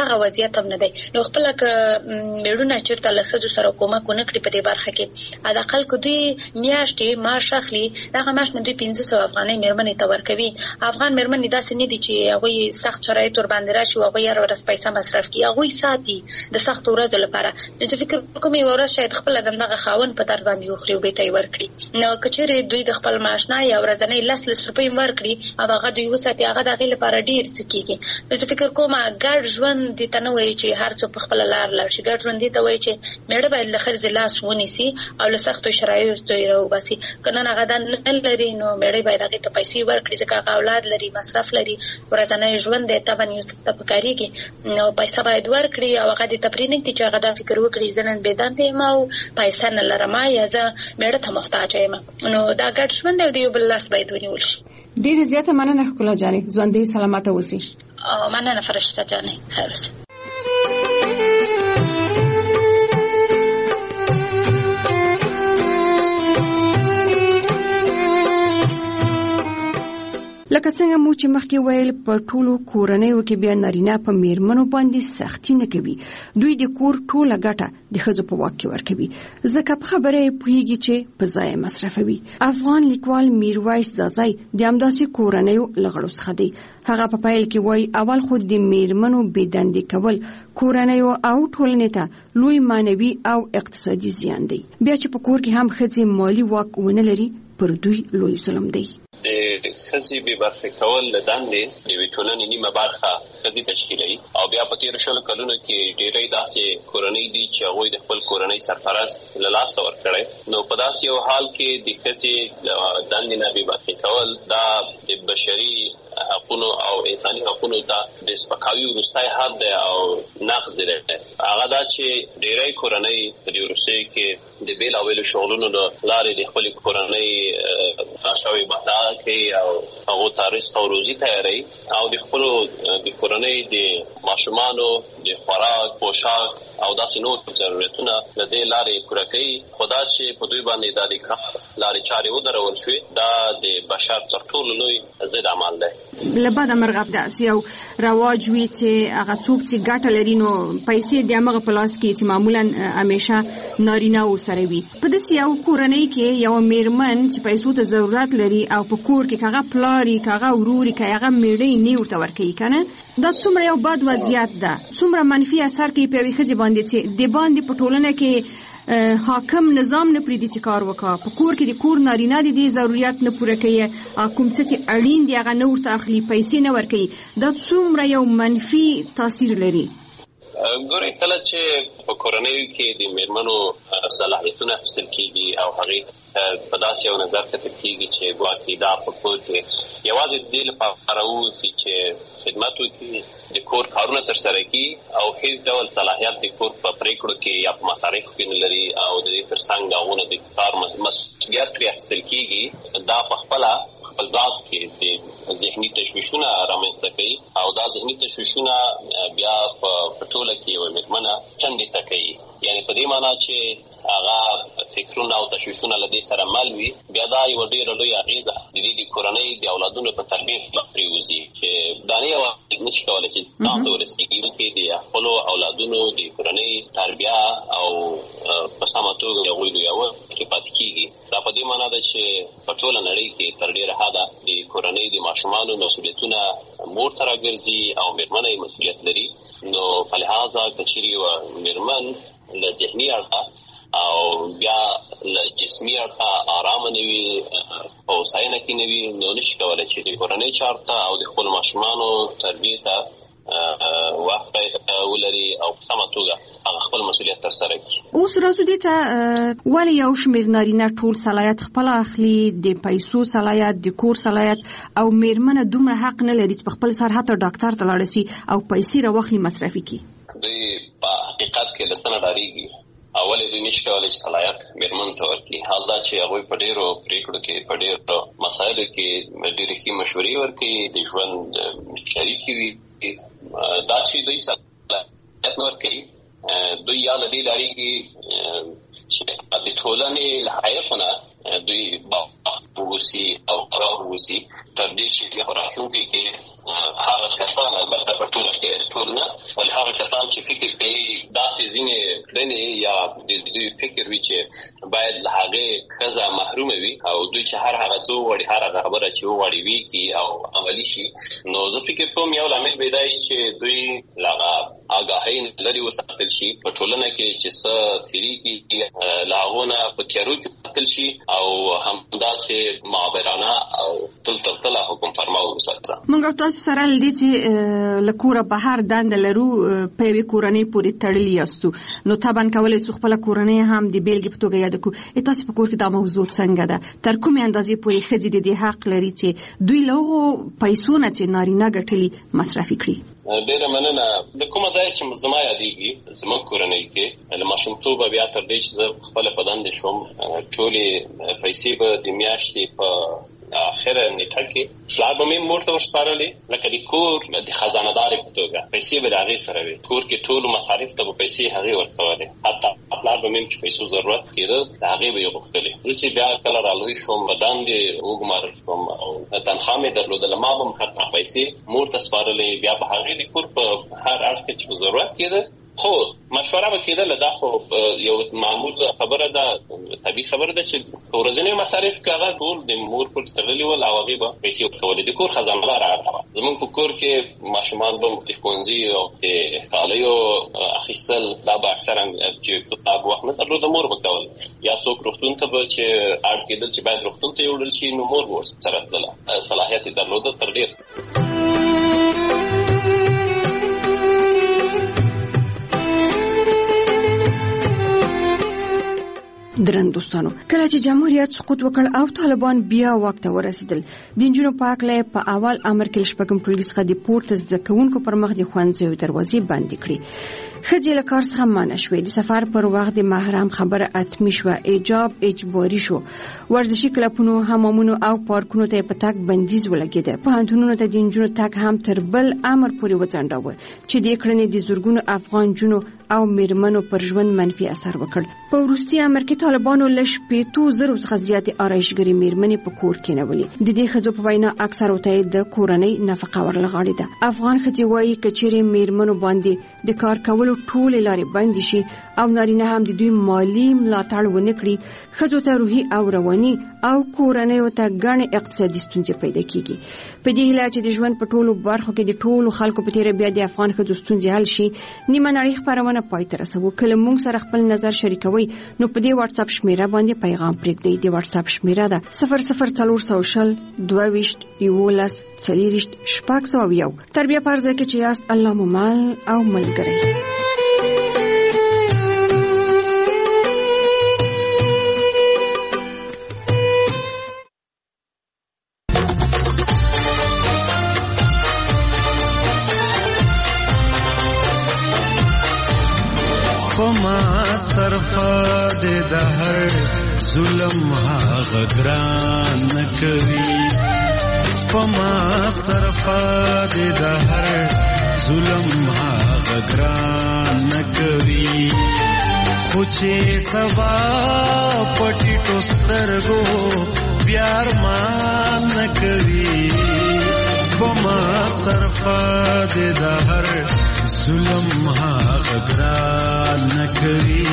هغه وضعیت هم نه دی. نو خپل ک میړونه چیرته له خځو سره کومک ونه کړي په دې برخه کې د اقل کو دوی میاشتې معاش اخلي دغه معاش نه دوی 1500 افغانۍ میرمنې ته ورکوي. افغان میرمنې داسې نه دي چې هغه سخت شرایط ور باندې راشي او هغه هر ورځ پیسې مصرف کوي، هغه ساتي د سخت ورځو لپاره. نو فکر کوم یو ورځ شاید خپل دغه خاون په در باندې وخري او به تی ورکړي. نو کچېره دوی د خپل معاش نه یا ورځنی لس روپۍ ورکړي او هغه دوی وساتي، هغه دغه لپاره ډیر څه کیږي. نو فکر کوم ګډ ژوند دي ته نه وایي چې هر څه په خپل لار لاړ شي. ګډ ژوند دي ته وایي چې میړه باید له خرڅ لاس ونیسي او له سختو شرایطو یې راوباسي. کنه هغه د نه لري نو میړه باید هغه ته پیسې ورکړي ځکه هغه اولاد لري، مصرف لري، ورځنی ژوند دی ته باندې څه ته پکاريږي. نو پیسې باید ورکړي او هغه د تپرینګ چې هغه د فکر وکړي ځنن بيدان دی ما او پیسې نه لرم یا زه میړه ته محتاج یم. نو دا ګډ ژوند دی یو بل لاس باید ونیول شي. ډیر زیاته مننه ښکلا جانې، ژوند دې سلامت اوسئ. مننه فرشته جانې، خیر اوسئ. لکه څنګه مو چې مخکې ویل په ټولو کورنیو کې بیا نارینه په میرمنو باندې سختی نه کوي، دوی د کور ټوله ګټه د ښځو په واک کې ورکوي، ځکه په خبره یې پوهیږي چې په ځای مصرفوي. افغان لیکوال میرویس زازای د همداسې کورنیو له غړو څخه دی. هغه په پیل کې وایي اول خو د میرمنو بېدندې کول کورنیو او ټولنې ته لوی معنوي او اقتصادي زیان دی. بیا چې په کور کې هم ښځې مالي واک ونه لري پر دوی لوی ظلم دی. ښځې بې برخې کول له دندې د یوې ټولنې نیمه برخه ښځې تشکیلوي او بیا په تېرو 20 کلونو کې ډېری داسې کورنۍ دي چې هغوی د خپل کورنۍ سرپرست له لاسه ورکړی. نو په داسې یو حال کې د ښځې دندې نه بې برخې کول دا د بشري حقونو او انساني حقونو ته د سپکاوي وروستی حد دی او نقض دی. هغه دا چې ډېری کورنۍ په دې وروستیو کې د بېلابېلو شغلونو له لارې د خپلې کورنۍ راشاوې بهتره کوي او هغو ته رزق او روزي تیاروي او د خپلو د کورنۍ د ماشومانو د خوراک، پوشاک او داسې نور ضرورتونه له دې لارې پوره کوي. خو دا چې په دوی باندې دا د کار لارې چارې ودرول شوې دا د بشر تر ټولو لوی ضد عمل دی. له بده مرغه داسې یو رواج وي چې هغه څوک چې ګټه لري نو پیسې د هغه په لاس کې چې معمولا همیشه نارینه وسره وي. په داسې یو کورنۍ کې یو میرمن چې پیسو ته ضرورت لري او په کور کې هغه پلاري هغه وروري هغه میړی نه ورته ورکوي کنه، دا څومره یو بد وضعیت ده، څومره منفي اثر کوي په یوې ښځې باندې چې د باندې په ټولنه کې حاکم نظام نه پریدي چې کار وکړه. په کور کې د کور نارینه د ضرورت نه پوره کوي، کوم څه چې اړین دی هغه نه ورته اخلي، پیسې نه ورکوي. دا څومره یو منفي تاثیر لري. ګورئ کله چې په کورنیو کې د میرمنو صلاحیتونه اخیستل کېږي او هغې په داسې یو نظر کتل کېږي چې ګواکې دا په کور کې یوازې د دې لپاره واوسي چې خدمت وکړي، د کور کارونه ترسره کړي او هیڅ ډول صلاحیت د کور په پرېکړو کې یا په مصارفو کې نه لري او د دې ترڅنګ هغونه د کار مسؤلیت پرې اخیستل کېږي، دا په خپله خپل ذات کې د ذهني تشویشونه رامنځته کوي او دا ذهني تشویشونه بیا په ټوله کې یوه میرمنه چندې ته کوي. یعنې په دې معنا چې هغه فکرونه او تشویشونه له دې سره مل وي، بیا دا یوه ډېره لویه اغېزه د دې د کورنۍ د اولادونو په تربیې کې پرېوځي چې دا نه یوازې نشي کولی چې ځان ته ورسېږي، بلکې د خپلو اولادونو د کورنۍ تربیه او په سمه توګه هغوی لویول پرې پاتې کېږي. دا په دې معنا ده چې په ټوله نړۍ کې تر ډېره حده د کورنۍ د ماشومانو مسؤلیتونه مور ته راګرځي او میرمنه یې مسؤلیت لري. نو په لحاظه که چېرې یوه میرمن له ذهني اړخه او بیا له جسمي اړخه ارامه نه وي، په هوساینه کې نه وي، نو نشي کولی چې د کورنۍ چارو ته او د خپلو ماشومانو تربیې ته وخت ولري او په سمه توګه هغه خپل مسؤلیت ترسره کړي. اوس راځو دې ته ولې یو شمېر نارینه ټول صلاحیت خپله اخلي، د پیسو صلاحیت، د کور صلاحیت، او میرمنه دومره حق نه لري چې په خپل سر حتی ډاکټر ته لاړه شي او پیسې راواخلي مصرفي کړي؟ دوی په حقیقت کې له څه نه ډارېږي. اول دوی نشي کولی چې صلاحیت میرمنو ته ورکړي، حال دا چې هغوی په ډېرو پرېکړو کې په ډېرو مسایلو کې ډېرې ښې مشورې ورکوي، د ژوند شریکې وي. دا چې دوی صلاحیت نه ورکوي، دوی یا له دې ډارېږي چې د ټولنې له حیث نه دوی باوقت واوسي او قرار واوسي، تر دې چې په راتلونکي کې هغه کسان البته په ټول کې ټول نه ولې هغه کسان چې فکر کوي دا ځینې کړنې یا د دوی فکر وي چې باید له هغه ښځه محروم وي او دوی چې هر هغه څه وړي هر هغه خبره چې وړي وي کی او عملی شي نو زه فکر کوم یو لامل دی چې دوی لاغه آگاهی لري وساتل شي په ټولنه کې چې څه تیریږي لاغونه په کېرو کې تل شي او همداسې معبرانه او تل حکم فرماو وساتل. موږ تاسو سره لدی چې لکوره بهر دند لرو په وی کورنۍ پورې تړلی یاستو نو طبعا کولای سو خپل کورنۍ هم د بیلګې په توګه یاد کو تاسو په کور کې دا موضوع څنګه ده تر کومه اندازې پورې خځې د دې حق لري چې دوی له پیسو نه چې نارینه ګټلي مصرفي کړي. ډیره مننه. د کومه ځای چې زما یادېږي زما کورنۍ کې له ماشومتوبه بیا تر دې چې زه خپل په دنده شوم ټولې پیسې به د میاشتې په اخر نیټه کې پلار به مې مور ته ورسپارلې لکه د کور د خزانه‌دارې په توګه پیسې به د هغې سره وي کور کې ټولو مصارف ته به پیسې هغې ورکولې حتی پلار به مې چې پیسو ضرورت کېده د هغې به یې غوښتلې. زه چې بیا کله رالوی شوم په دندې وګمارل شوم او تنخوا مې درلودله ما به هم حتی پیسې مور ته سپارلې بیا به هغې د کور په هر اړخ کې چې به ضرورت کېده خو مشوره به کېدله دا خو یو معمول خبره ده طبیعي خبره ده چې ورځنی مصارف کې هغه ټول د مور پورې تړلي ول او هغې به پیسې ورکولې د کور خزانه‌دار هغه وه. زمونږ په کور کې ماشومان به د ښوونځي او د کالیو اخیستل دا به اکثرا چې کتاب وخت نه درلوده مور به کول یا څوک روغتون ته به چې اړ کېدل چې باید روغتون ته یوړل شي نو مور به ورسره تلله صلاحیت یې درلوده تر ډېر. درن دوستانو کله چې جمهوریت سقوط وکړ او طالبان بیا واک ته ورسېدل د نجونو په هکله په اول امر کې شپږم ټولګي څخه د پورته زده کوونکو پر مخ د ښوونځیو دروازې بندې کړې. ښځې له کار څخه منع شوې د سفر پر وخت د محرم خبره حتمي شوه حجاب اجباري شو ورزشي کلبونو حمامونو او پارکونو ته په تګ بندیز ولګېده پوهنتونونو ته د نجونو تګ هم تر بل امر پورې وځنډاوه چې دې کړنې د زرګونو افغان نجونو او میرمنو پر ژوند منفي اثر وکړ. په وروستي امر کې طالبانو له 5,000 څخه زیاتې آرایشګرې میرمنې په کور کېنولې. د دې ښځو په وینا اکثره ته د کورنۍ نفقه ورلغاړې ده. افغان ښځې وایي که چیرې میرمنو باندې د کار کولو ټولې لارې بندې شي او نارینه هم د دوی مالي ملاتړ ونه کړي ښځو ته روحي او رواني او کورنیو ته ګڼې اقتصادي ستونزې پیدا کیږي. په دې هیله چې د ژوند په ټولو برخو کې د ټولو خلکو په تیره بیا د افغان ښځو ستونزې حل شي نیمه نړۍ خپرونه پای ته رسوو. کله موږ سره خپل نظر شریکوي نو په دې واتس اپ شمیره باندې پیغام پرېږدئ. د واتس اپ شمیره ده 00400 22 11 40 شپږ تر بیا پرځه کې چې یاست الله مو مل او ملګری. د هر ظلم هغه ګران نکوي پما صرفا د هر ظلم هغه ګران نکوي خو چې سوا پټي ټوسترګو پیار مان نکوي پما صرفا د هر ظلم هغه ګران نکوي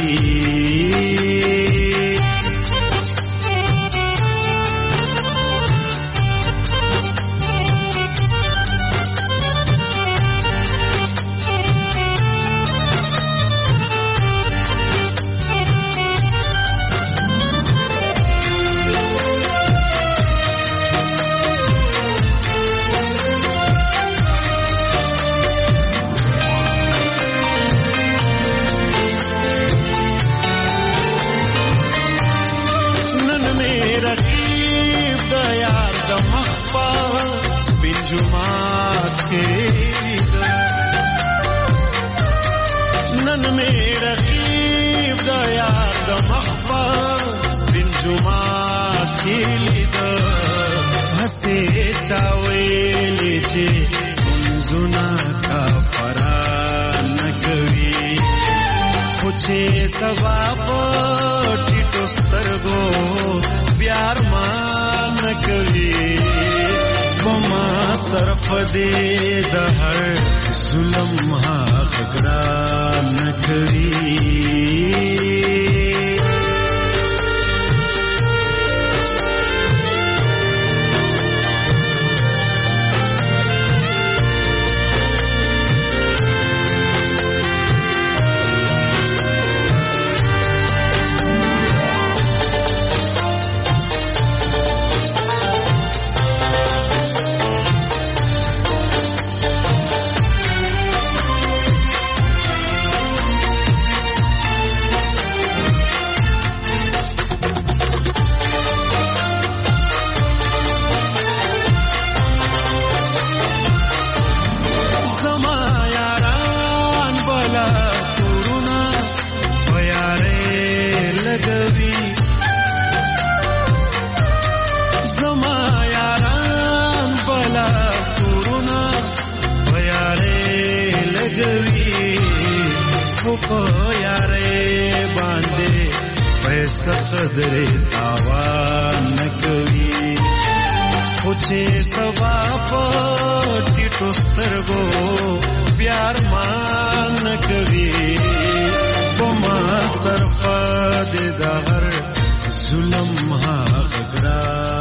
सवा पटी तो सरगो प्यार मान कवी बमा صرف دې د هر ظلم هغه ګران کوي قدر تاوان نکوي خوچه سوا پټی ټوسترګو پیار مان نکوي پما صرف د هر ظلم ها غرا